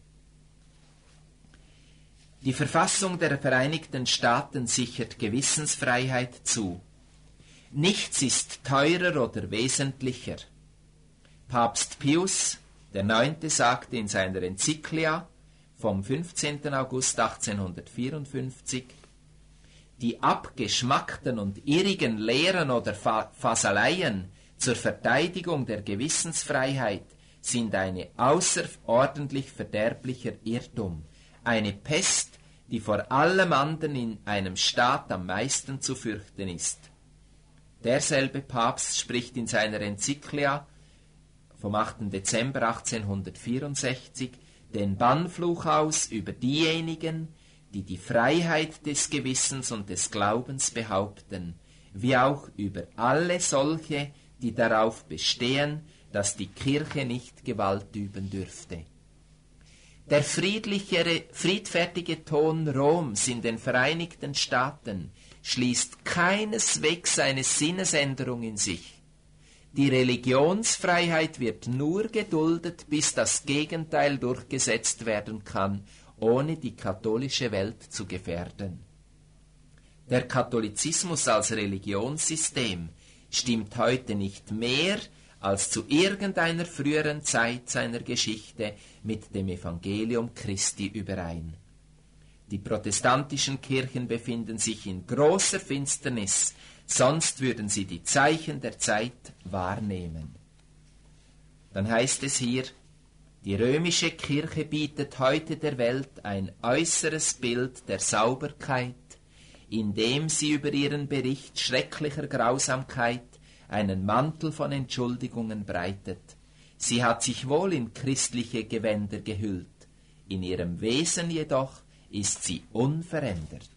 Die Verfassung der Vereinigten Staaten sichert Gewissensfreiheit zu. Nichts ist teurer oder wesentlicher. Papst Pius der Neunte sagte in seiner Enzyklia vom fünfzehnten August achtzehnhundertvierundfünfzig, die abgeschmackten und irrigen Lehren oder Fa- Fasaleien zur Verteidigung der Gewissensfreiheit sind eine außerordentlich verderblicher Irrtum, eine Pest, die vor allem anderen in einem Staat am meisten zu fürchten ist. Derselbe Papst spricht in seiner Enzyklia vom achten Dezember achtzehnhundertvierundsechzig den Bannfluch aus über diejenigen, die die Freiheit des Gewissens und des Glaubens behaupten, wie auch über alle solche, die darauf bestehen, dass die Kirche nicht Gewalt üben dürfte. Der friedlichere, friedfertige Ton Roms in den Vereinigten Staaten schließt keineswegs eine Sinnesänderung in sich. Die Religionsfreiheit wird nur geduldet, bis das Gegenteil durchgesetzt werden kann, ohne die katholische Welt zu gefährden. Der Katholizismus als Religionssystem stimmt heute nicht mehr als zu irgendeiner früheren Zeit seiner Geschichte mit dem Evangelium Christi überein. Die protestantischen Kirchen befinden sich in großer Finsternis, sonst würden sie die Zeichen der Zeit wahrnehmen. Dann heißt es hier, die römische Kirche bietet heute der Welt ein äußeres Bild der Sauberkeit, indem sie über ihren Bericht schrecklicher Grausamkeit einen Mantel von Entschuldigungen breitet. Sie hat sich wohl in christliche Gewänder gehüllt, in ihrem Wesen jedoch ist sie unverändert.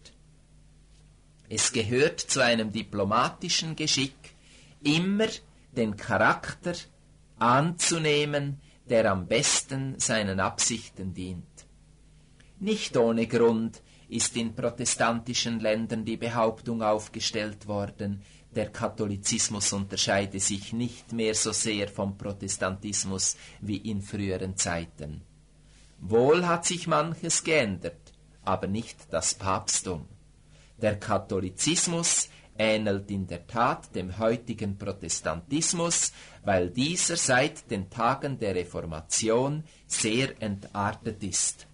Es gehört zu einem diplomatischen Geschick, immer den Charakter anzunehmen, der am besten seinen Absichten dient. Nicht ohne Grund ist in protestantischen Ländern die Behauptung aufgestellt worden, der Katholizismus unterscheide sich nicht mehr so sehr vom Protestantismus wie in früheren Zeiten. Wohl hat sich manches geändert, aber nicht das Papsttum. Der Katholizismus ähnelt in der Tat dem heutigen Protestantismus, weil dieser seit den Tagen der Reformation sehr entartet ist.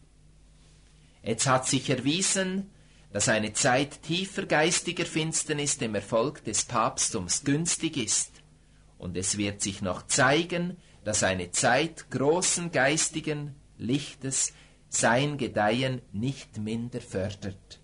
Es hat sich erwiesen, dass eine Zeit tiefer geistiger Finsternis dem Erfolg des Papsttums günstig ist, und es wird sich noch zeigen, dass eine Zeit großen geistigen Lichtes sein Gedeihen nicht minder fördert.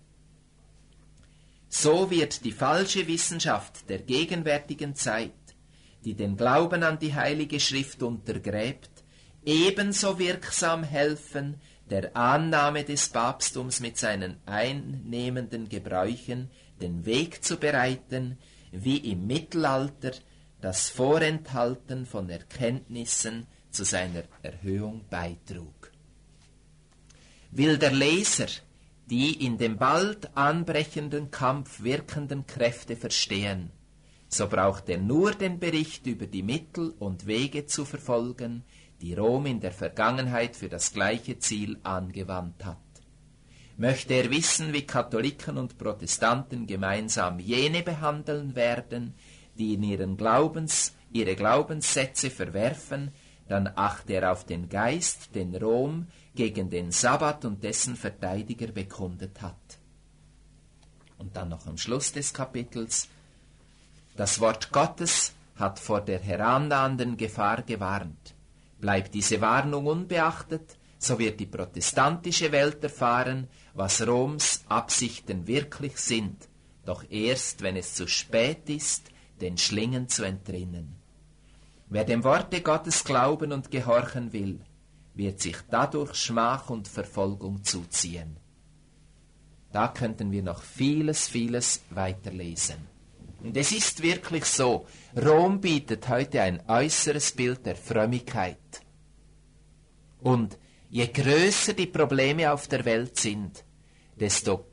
So wird die falsche Wissenschaft der gegenwärtigen Zeit, die den Glauben an die Heilige Schrift untergräbt, ebenso wirksam helfen, der Annahme des Papsttums mit seinen einnehmenden Gebräuchen den Weg zu bereiten, wie im Mittelalter das Vorenthalten von Erkenntnissen zu seiner Erhöhung beitrug. Will der Leser die in dem bald anbrechenden Kampf wirkenden Kräfte verstehen, so braucht er nur den Bericht über die Mittel und Wege zu verfolgen, die Rom in der Vergangenheit für das gleiche Ziel angewandt hat. Möchte er wissen, wie Katholiken und Protestanten gemeinsam jene behandeln werden, die in ihren Glaubens, ihre Glaubenssätze verwerfen, dann achte er auf den Geist, den Rom gegen den Sabbat und dessen Verteidiger bekundet hat. Und dann noch am Schluss des Kapitels: Das Wort Gottes hat vor der herannahenden Gefahr gewarnt. Bleibt diese Warnung unbeachtet, so wird die protestantische Welt erfahren, was Roms Absichten wirklich sind, doch erst, wenn es zu spät ist, den Schlingen zu entrinnen. Wer dem Worte Gottes glauben und gehorchen will, wird sich dadurch Schmach und Verfolgung zuziehen. Da könnten wir noch vieles, vieles weiterlesen. Und es ist wirklich so, Rom bietet heute ein äußeres Bild der Frömmigkeit. Und je größer die Probleme auf der Welt sind, desto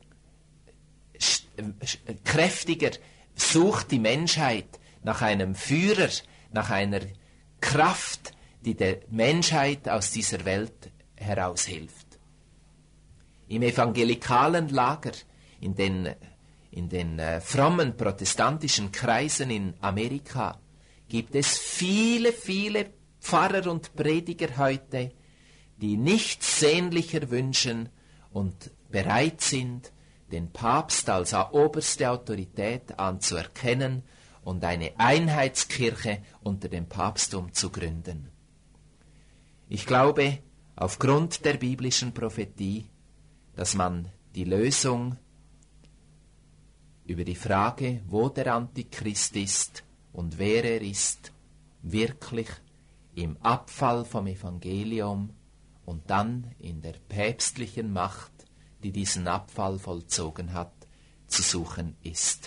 kräftiger sucht die Menschheit nach einem Führer, nach einer Kraft, die der Menschheit aus dieser Welt heraushilft. Im evangelikalen Lager, in den, in den äh, frommen protestantischen Kreisen in Amerika, gibt es viele, viele Pfarrer und Prediger heute, die nichts sehnlicher wünschen und bereit sind, den Papst als oberste Autorität anzuerkennen und eine Einheitskirche unter dem Papsttum zu gründen. Ich glaube, aufgrund der biblischen Prophetie, dass man die Lösung über die Frage, wo der Antichrist ist und wer er ist, wirklich im Abfall vom Evangelium und dann in der päpstlichen Macht, die diesen Abfall vollzogen hat, zu suchen ist.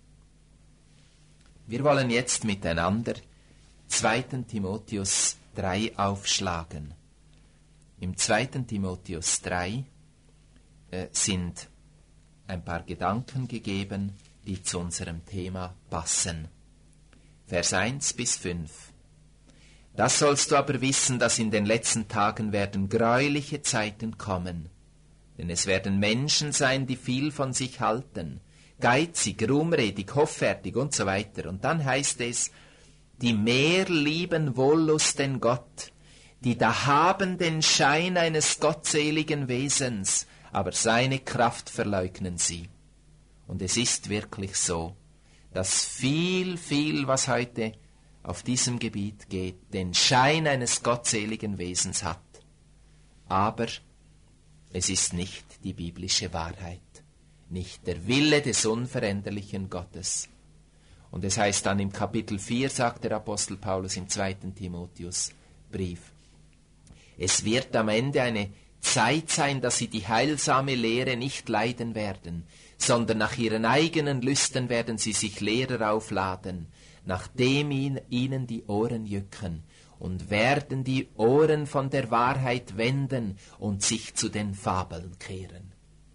Wir wollen jetzt miteinander zweiten Timotheus drei aufschlagen. Im zweiten Timotheus drei äh, sind ein paar Gedanken gegeben, die zu unserem Thema passen. Vers eins bis fünf. Das sollst du aber wissen, dass in den letzten Tagen werden greuliche Zeiten kommen. Denn es werden Menschen sein, die viel von sich halten, geizig, ruhmredig, hoffärtig und so weiter. Und dann heißt es, die mehr lieben Wollust denn Gott, die da haben den Schein eines gottseligen Wesens, aber seine Kraft verleugnen sie. Und es ist wirklich so, dass viel, viel, was heute auf diesem Gebiet geht, den Schein eines gottseligen Wesens hat. Aber es ist nicht die biblische Wahrheit, nicht der Wille des unveränderlichen Gottes. Und es heißt dann im Kapitel vier, sagt der Apostel Paulus im zweiten Timotheusbrief, es wird am Ende eine Zeit sein, dass sie die heilsame Lehre nicht leiden werden, sondern nach ihren eigenen Lüsten werden sie sich Lehrer aufladen, nachdem ihnen die Ohren jücken, und werden die Ohren von der Wahrheit wenden und sich zu den Fabeln kehren.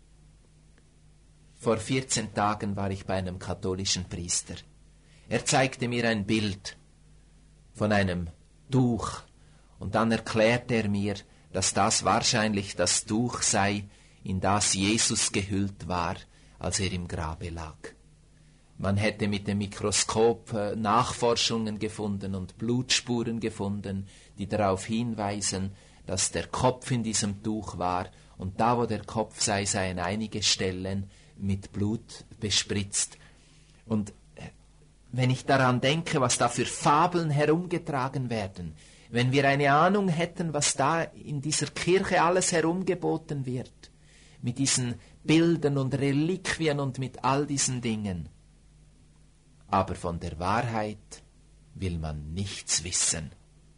Vor vierzehn Tagen war ich bei einem katholischen Priester. Er zeigte mir ein Bild von einem Tuch, und dann erklärte er mir, dass das wahrscheinlich das Tuch sei, in das Jesus gehüllt war, als er im Grabe lag. Man hätte mit dem Mikroskop äh, Nachforschungen gefunden und Blutspuren gefunden, die darauf hinweisen, dass der Kopf in diesem Tuch war, und da, wo der Kopf sei, seien einige Stellen mit Blut bespritzt. Und äh, wenn ich daran denke, was da für Fabeln herumgetragen werden, wenn wir eine Ahnung hätten, was da in dieser Kirche alles herumgeboten wird, mit diesen Bildern und Reliquien und mit all diesen Dingen. Aber von der Wahrheit will man nichts wissen.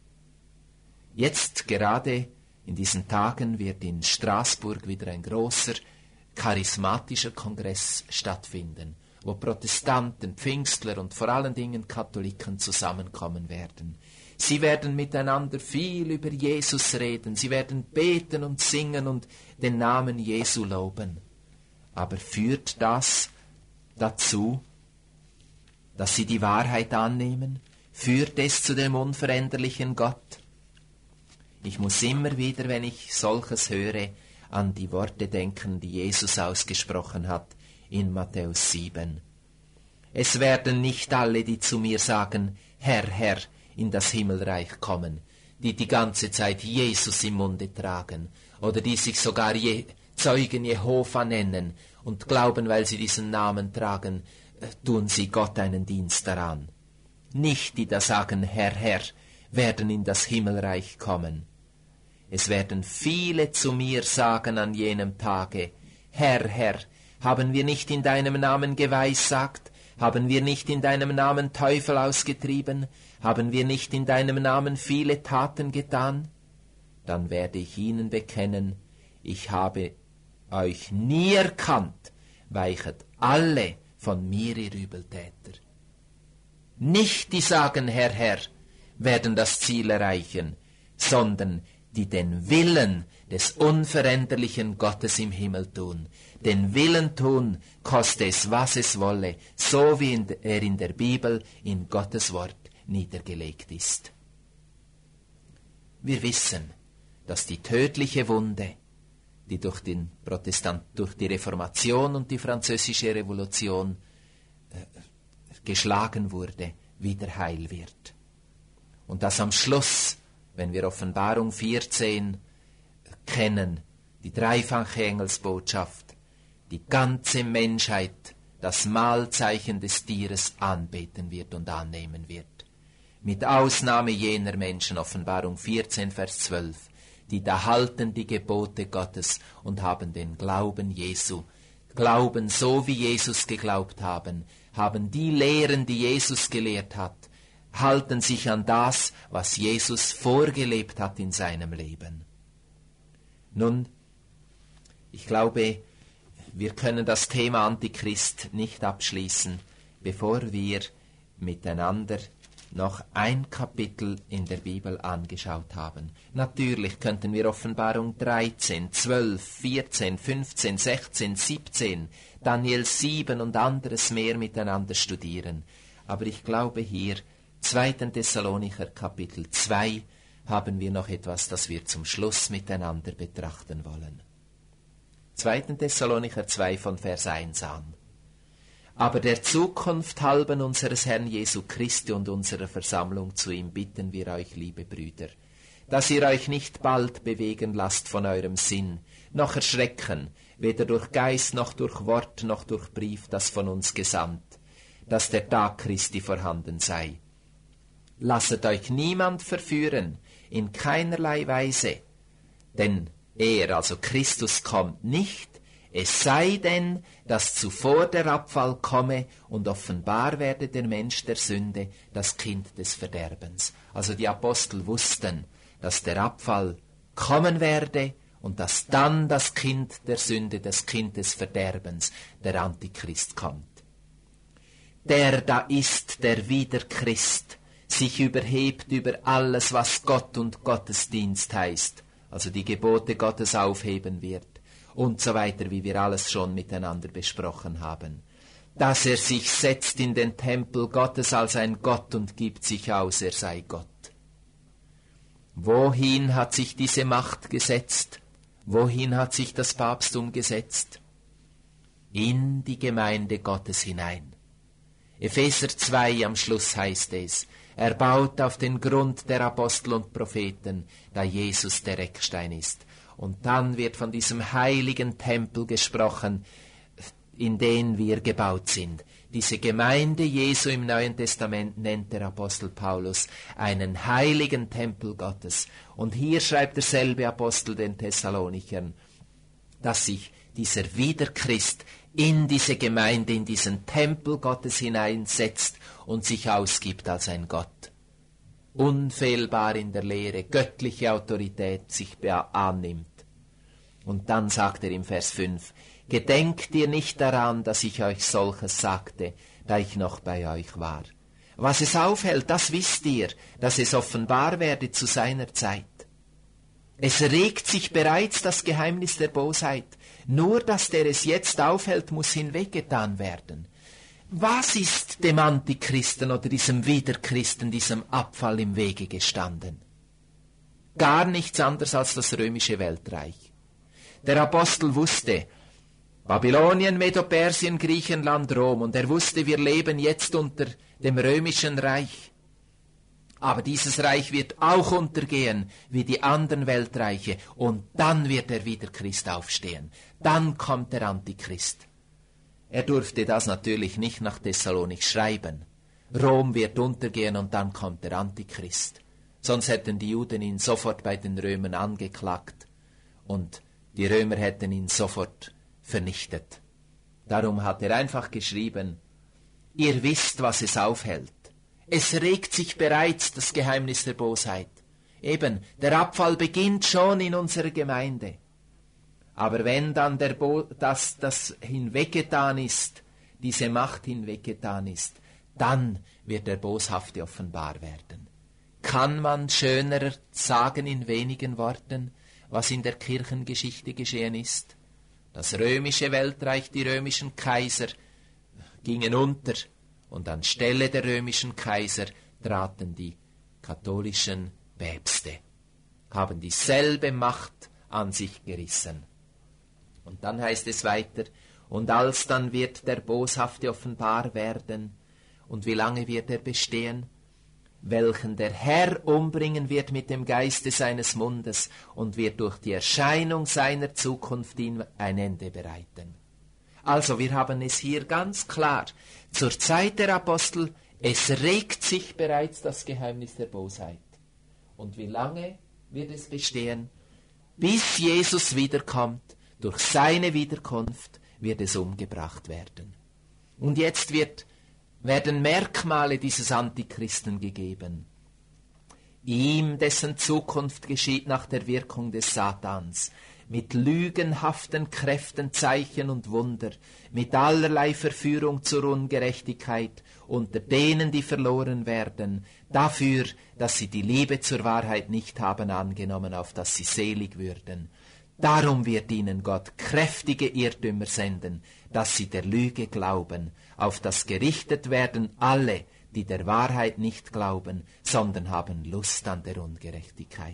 Jetzt gerade in diesen Tagen wird in Straßburg wieder ein großer charismatischer Kongress stattfinden, wo Protestanten, Pfingstler und vor allen Dingen Katholiken zusammenkommen werden. Sie werden miteinander viel über Jesus reden, sie werden beten und singen und den Namen Jesu loben. Aber führt das dazu, dass sie die Wahrheit annehmen? Führt es zu dem unveränderlichen Gott? Ich muss immer wieder, wenn ich solches höre, an die Worte denken, die Jesus ausgesprochen hat in Matthäus sieben. Es werden nicht alle, die zu mir sagen, Herr, Herr, in das Himmelreich kommen, die die ganze Zeit Jesus im Munde tragen oder die sich sogar Je- Zeugen Jehova nennen und glauben, weil sie diesen Namen tragen, tun sie Gott einen Dienst daran. Nicht die da sagen, Herr, Herr, werden in das Himmelreich kommen. Es werden viele zu mir sagen an jenem Tage, Herr, Herr, haben wir nicht in deinem Namen geweissagt? Haben wir nicht in deinem Namen Teufel ausgetrieben? Haben wir nicht in deinem Namen viele Taten getan? Dann werde ich ihnen bekennen, ich habe euch nie erkannt, weichet alle von mir, ihr Übeltäter. Nicht die sagen, Herr, Herr, werden das Ziel erreichen, sondern die den Willen des unveränderlichen Gottes im Himmel tun. Den Willen tun, koste es, was es wolle, so wie er in der Bibel, in Gottes Wort niedergelegt ist. Wir wissen, dass die tödliche Wunde, die durch, den Protestant, durch die Reformation und die französische Revolution äh, geschlagen wurde, wieder heil wird. Und dass am Schluss, wenn wir Offenbarung vierzehn kennen, die dreifache Engelsbotschaft, die ganze Menschheit das Mahlzeichen des Tieres anbeten wird und annehmen wird. Mit Ausnahme jener Menschen, Offenbarung vierzehn, Vers zwölf, die da halten die Gebote Gottes und haben den Glauben Jesu. Glauben so, wie Jesus geglaubt haben, haben die Lehren, die Jesus gelehrt hat, halten sich an das, was Jesus vorgelebt hat in seinem Leben. Nun, ich glaube, wir können das Thema Antichrist nicht abschließen, bevor wir miteinander noch ein Kapitel in der Bibel angeschaut haben. Natürlich könnten wir Offenbarung dreizehn, zwölf, vierzehn, fünfzehn, sechzehn, siebzehn, Daniel sieben und anderes mehr miteinander studieren. Aber ich glaube hier, zweiten Thessalonicher Kapitel zwei, haben wir noch etwas, das wir zum Schluss miteinander betrachten wollen. zweiten Thessalonicher zwei von Vers eins an. Aber der Zukunft halben unseres Herrn Jesu Christi und unserer Versammlung zu ihm bitten wir euch, liebe Brüder, dass ihr euch nicht bald bewegen lasst von eurem Sinn, noch erschrecken, weder durch Geist noch durch Wort noch durch Brief, das von uns gesandt, dass der Tag Christi vorhanden sei. Lasset euch niemand verführen, in keinerlei Weise, denn er, also Christus, kommt nicht, es sei denn, dass zuvor der Abfall komme und offenbar werde der Mensch der Sünde, das Kind des Verderbens. Also die Apostel wussten, dass der Abfall kommen werde und dass dann das Kind der Sünde, das Kind des Verderbens, der Antichrist kommt. Der da ist, der Wiederchrist, sich überhebt über alles, was Gott und Gottesdienst heißt, also die Gebote Gottes aufheben wird und so weiter, wie wir alles schon miteinander besprochen haben. Dass er sich setzt in den Tempel Gottes als ein Gott und gibt sich aus, er sei Gott. Wohin hat sich diese Macht gesetzt? Wohin hat sich das Papsttum gesetzt? In die Gemeinde Gottes hinein. Epheser zwei am Schluss heißt es, er baut auf den Grund der Apostel und Propheten, da Jesus der Eckstein ist. Und dann wird von diesem heiligen Tempel gesprochen, in den wir gebaut sind. Diese Gemeinde Jesu im Neuen Testament nennt der Apostel Paulus einen heiligen Tempel Gottes. Und hier schreibt derselbe Apostel den Thessalonichern, dass sich dieser Wiederchrist in diese Gemeinde, in diesen Tempel Gottes hineinsetzt und sich ausgibt als ein Gott. Unfehlbar in der Lehre, göttliche Autorität sich annimmt. Und dann sagt er im Vers fünf, gedenkt ihr nicht daran, dass ich euch solches sagte, da ich noch bei euch war. Was es aufhält, das wisst ihr, dass es offenbar werde zu seiner Zeit. Es regt sich bereits das Geheimnis der Bosheit, nur dass der es jetzt aufhält, muss hinweggetan werden. Was ist dem Antichristen oder diesem Wiederchristen, diesem Abfall im Wege gestanden? Gar nichts anderes als das römische Weltreich. Der Apostel wusste, Babylonien, Medo-Persien, Griechenland, Rom, und er wusste, wir leben jetzt unter dem römischen Reich. Aber dieses Reich wird auch untergehen, wie die anderen Weltreiche, und dann wird der Wiederchrist aufstehen. Dann kommt der Antichrist. Er durfte das natürlich nicht nach Thessalonik schreiben. Rom wird untergehen und dann kommt der Antichrist. Sonst hätten die Juden ihn sofort bei den Römern angeklagt und die Römer hätten ihn sofort vernichtet. Darum hat er einfach geschrieben, ihr wisst, was es aufhält. Es regt sich bereits das Geheimnis der Bosheit. Eben, der Abfall beginnt schon in unserer Gemeinde. Aber wenn dann der Bo- das, das hinweggetan ist, diese Macht hinweggetan ist, dann wird der Boshafte offenbar werden. Kann man schöner sagen in wenigen Worten, was in der Kirchengeschichte geschehen ist? Das römische Weltreich, die römischen Kaiser gingen unter. Und anstelle der römischen Kaiser traten die katholischen Päpste, haben dieselbe Macht an sich gerissen. Und dann heißt es weiter, und alsdann wird der Boshafte offenbar werden, und wie lange wird er bestehen? Welchen der Herr umbringen wird mit dem Geiste seines Mundes und wird durch die Erscheinung seiner Zukunft ihm ein Ende bereiten. Also, wir haben es hier ganz klar. Zur Zeit der Apostel, es regt sich bereits das Geheimnis der Bosheit. Und wie lange wird es bestehen? Bis Jesus wiederkommt, durch seine Wiederkunft wird es umgebracht werden. Und jetzt wird, werden Merkmale dieses Antichristen gegeben. Ihm, dessen Zukunft geschieht nach der Wirkung des Satans, mit lügenhaften Kräften, Zeichen und Wunder, mit allerlei Verführung zur Ungerechtigkeit unter denen, die verloren werden, dafür, dass sie die Liebe zur Wahrheit nicht haben angenommen, auf dass sie selig würden. Darum wird ihnen Gott kräftige Irrtümer senden, dass sie der Lüge glauben, auf das gerichtet werden alle, die der Wahrheit nicht glauben, sondern haben Lust an der Ungerechtigkeit.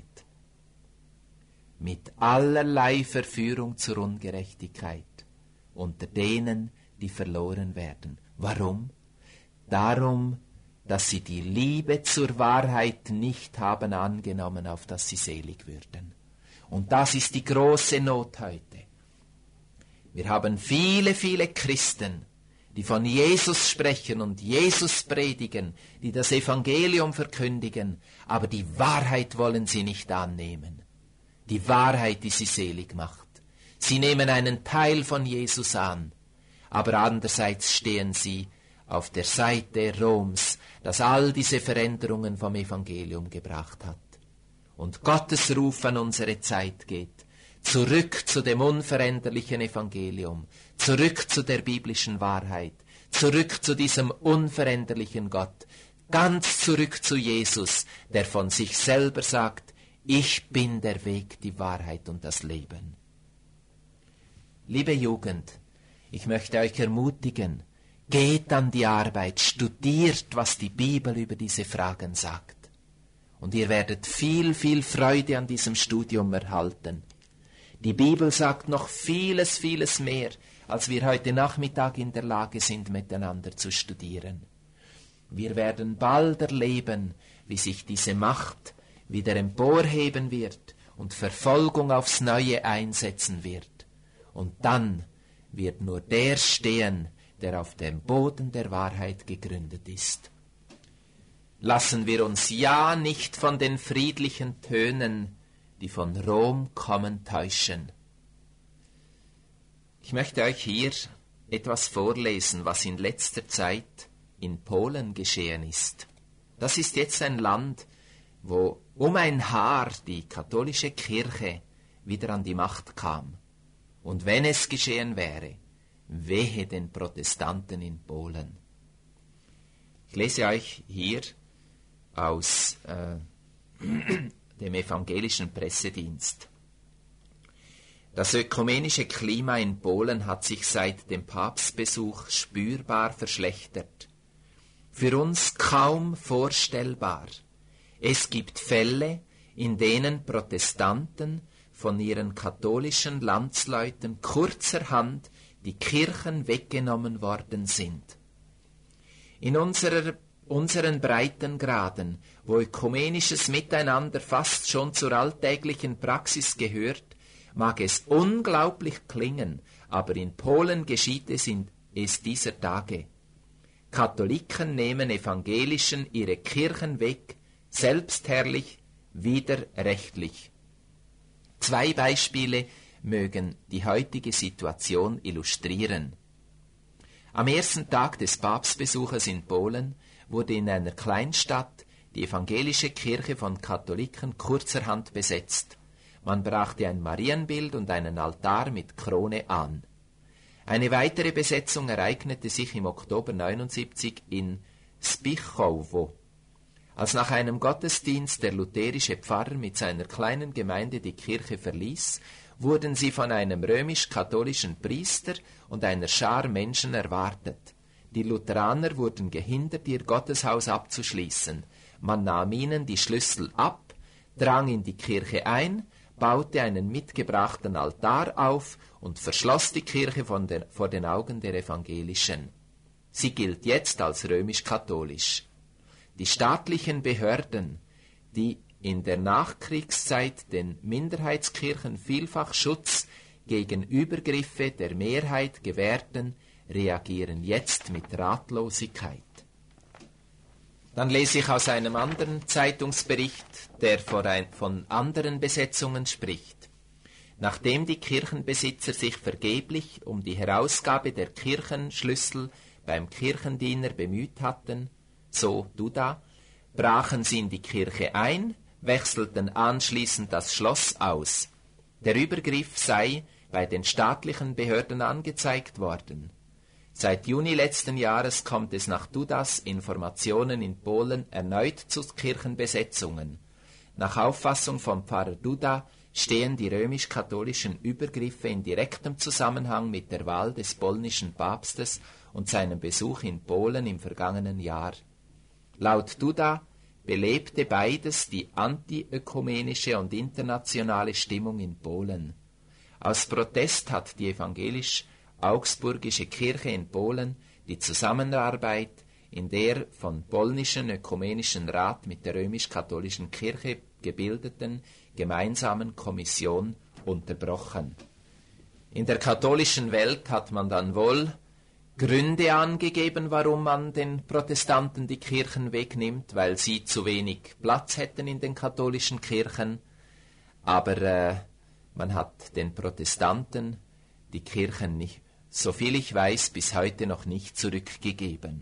Mit allerlei Verführung zur Ungerechtigkeit unter denen, die verloren werden. Warum? Darum, dass sie die Liebe zur Wahrheit nicht haben angenommen, auf dass sie selig würden. Und das ist die große Not heute. Wir haben viele, viele Christen, die von Jesus sprechen und Jesus predigen, die das Evangelium verkündigen, aber die Wahrheit wollen sie nicht annehmen. Die Wahrheit, die sie selig macht. Sie nehmen einen Teil von Jesus an, aber andererseits stehen sie auf der Seite Roms, das all diese Veränderungen vom Evangelium gebracht hat. Und Gottes Ruf an unsere Zeit geht, zurück zu dem unveränderlichen Evangelium, zurück zu der biblischen Wahrheit, zurück zu diesem unveränderlichen Gott, ganz zurück zu Jesus, der von sich selber sagt, ich bin der Weg, die Wahrheit und das Leben. Liebe Jugend, ich möchte euch ermutigen, geht an die Arbeit, studiert, was die Bibel über diese Fragen sagt. Und ihr werdet viel, viel Freude an diesem Studium erhalten. Die Bibel sagt noch vieles, vieles mehr, als wir heute Nachmittag in der Lage sind, miteinander zu studieren. Wir werden bald erleben, wie sich diese Macht wieder emporheben wird und Verfolgung aufs Neue einsetzen wird. Und dann wird nur der stehen, der auf dem Boden der Wahrheit gegründet ist. Lassen wir uns ja nicht von den friedlichen Tönen, die von Rom kommen, täuschen. Ich möchte euch hier etwas vorlesen, was in letzter Zeit in Polen geschehen ist. Das ist jetzt ein Land, wo um ein Haar die katholische Kirche wieder an die Macht kam. Und wenn es geschehen wäre, wehe den Protestanten in Polen. Ich lese euch hier aus äh, dem evangelischen Pressedienst. Das ökumenische Klima in Polen hat sich seit dem Papstbesuch spürbar verschlechtert. Für uns kaum vorstellbar. Es gibt Fälle, in denen Protestanten von ihren katholischen Landsleuten kurzerhand die Kirchen weggenommen worden sind. In unserer, unseren Breitengraden, wo ökumenisches Miteinander fast schon zur alltäglichen Praxis gehört, mag es unglaublich klingen, aber in Polen geschieht es in es dieser Tage. Katholiken nehmen Evangelischen ihre Kirchen weg, selbstherrlich, widerrechtlich. Zwei Beispiele mögen die heutige Situation illustrieren. Am ersten Tag des Papstbesuches in Polen wurde in einer Kleinstadt die evangelische Kirche von Katholiken kurzerhand besetzt. Man brachte ein Marienbild und einen Altar mit Krone an. Eine weitere Besetzung ereignete sich im Oktober neunundsiebzig in Spichowo. Als nach einem Gottesdienst der lutherische Pfarrer mit seiner kleinen Gemeinde die Kirche verließ, wurden sie von einem römisch-katholischen Priester und einer Schar Menschen erwartet. Die Lutheraner wurden gehindert, ihr Gotteshaus abzuschließen. Man nahm ihnen die Schlüssel ab, drang in die Kirche ein, baute einen mitgebrachten Altar auf und verschloss die Kirche von der, vor den Augen der Evangelischen. Sie gilt jetzt als römisch-katholisch. Die staatlichen Behörden, die in der Nachkriegszeit den Minderheitskirchen vielfach Schutz gegen Übergriffe der Mehrheit gewährten, reagieren jetzt mit Ratlosigkeit. Dann lese ich aus einem anderen Zeitungsbericht, der von anderen Besetzungen spricht. Nachdem die Kirchenbesitzer sich vergeblich um die Herausgabe der Kirchenschlüssel beim Kirchendiener bemüht hatten, so Duda, brachen sie in die Kirche ein, wechselten anschließend das Schloss aus. Der Übergriff sei bei den staatlichen Behörden angezeigt worden. Seit Juni letzten Jahres kommt es nach Dudas Informationen in Polen erneut zu Kirchenbesetzungen. Nach Auffassung von Pfarrer Duda stehen die römisch-katholischen Übergriffe in direktem Zusammenhang mit der Wahl des polnischen Papstes und seinem Besuch in Polen im vergangenen Jahr. Laut Duda belebte beides die antiökumenische und internationale Stimmung in Polen. Aus Protest hat die evangelisch-augsburgische Kirche in Polen die Zusammenarbeit in der von polnischen Ökumenischen Rat mit der römisch-katholischen Kirche gebildeten gemeinsamen Kommission unterbrochen. In der katholischen Welt hat man dann wohl Gründe angegeben, warum man den Protestanten die Kirchen wegnimmt, weil sie zu wenig Platz hätten in den katholischen Kirchen. Aber äh, man hat den Protestanten die Kirchen, nicht, soviel ich weiß, bis heute noch nicht zurückgegeben.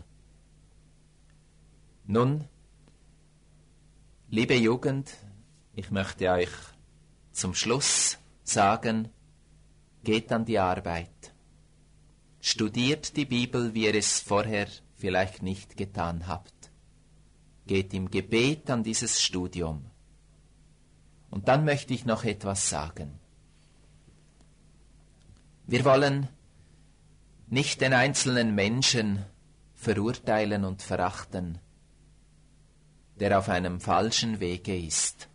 Nun, liebe Jugend, ich möchte euch zum Schluss sagen, geht an die Arbeit. Studiert die Bibel, wie ihr es vorher vielleicht nicht getan habt. Geht im Gebet an dieses Studium. Und dann möchte ich noch etwas sagen. Wir wollen nicht den einzelnen Menschen verurteilen und verachten, der auf einem falschen Wege ist.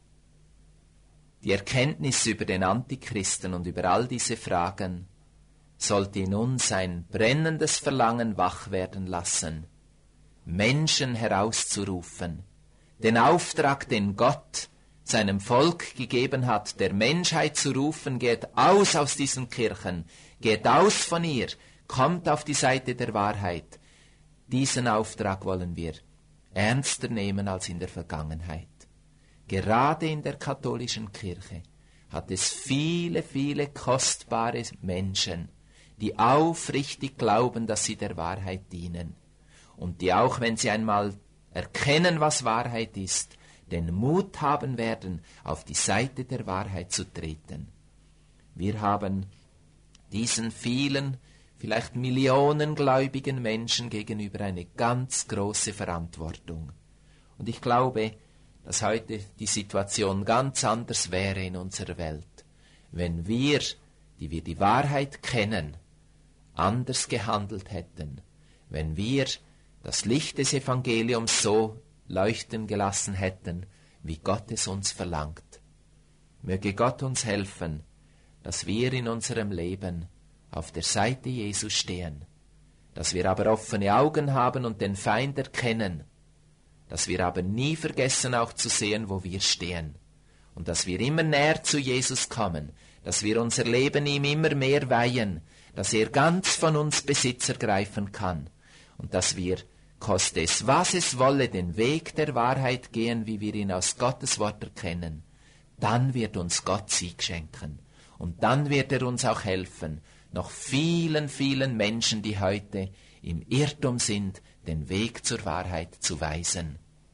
Die Erkenntnis über den Antichristen und über all diese Fragen sollte in uns ein brennendes Verlangen wach werden lassen, Menschen herauszurufen, den Auftrag, den Gott seinem Volk gegeben hat, der Menschheit zu rufen, geht aus aus diesen Kirchen, geht aus von ihr, kommt auf die Seite der Wahrheit. Diesen Auftrag wollen wir ernster nehmen als in der Vergangenheit. Gerade in der katholischen Kirche hat es viele, viele kostbare Menschen, die aufrichtig glauben, dass sie der Wahrheit dienen und die auch, wenn sie einmal erkennen, was Wahrheit ist, den Mut haben werden, auf die Seite der Wahrheit zu treten. Wir haben diesen vielen, vielleicht Millionen gläubigen Menschen gegenüber eine ganz große Verantwortung. Und ich glaube, dass heute die Situation ganz anders wäre in unserer Welt, wenn wir, die wir die Wahrheit kennen, anders gehandelt hätten, wenn wir das Licht des Evangeliums so leuchten gelassen hätten, wie Gott es uns verlangt. Möge Gott uns helfen, dass wir in unserem Leben auf der Seite Jesu stehen, dass wir aber offene Augen haben und den Feind erkennen, dass wir aber nie vergessen auch zu sehen, wo wir stehen und dass wir immer näher zu Jesus kommen, dass wir unser Leben ihm immer mehr weihen, dass er ganz von uns Besitz ergreifen kann und dass wir, koste es, was es wolle, den Weg der Wahrheit gehen, wie wir ihn aus Gottes Wort erkennen. Dann wird uns Gott Sieg schenken und dann wird er uns auch helfen, noch vielen, vielen Menschen, die heute im Irrtum sind, den Weg zur Wahrheit zu weisen,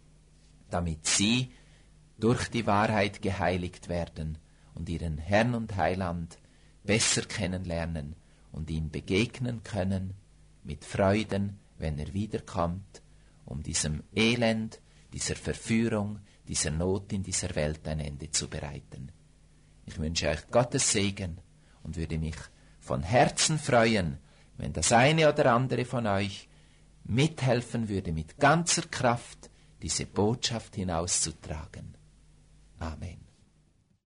damit sie durch die Wahrheit geheiligt werden und ihren Herrn und Heiland besser kennenlernen und ihm begegnen können mit Freuden, wenn er wiederkommt, um diesem Elend, dieser Verführung, dieser Not in dieser Welt ein Ende zu bereiten. Ich wünsche euch Gottes Segen und würde mich von Herzen freuen, wenn das eine oder andere von euch mithelfen würde, mit ganzer Kraft diese Botschaft hinauszutragen. Amen.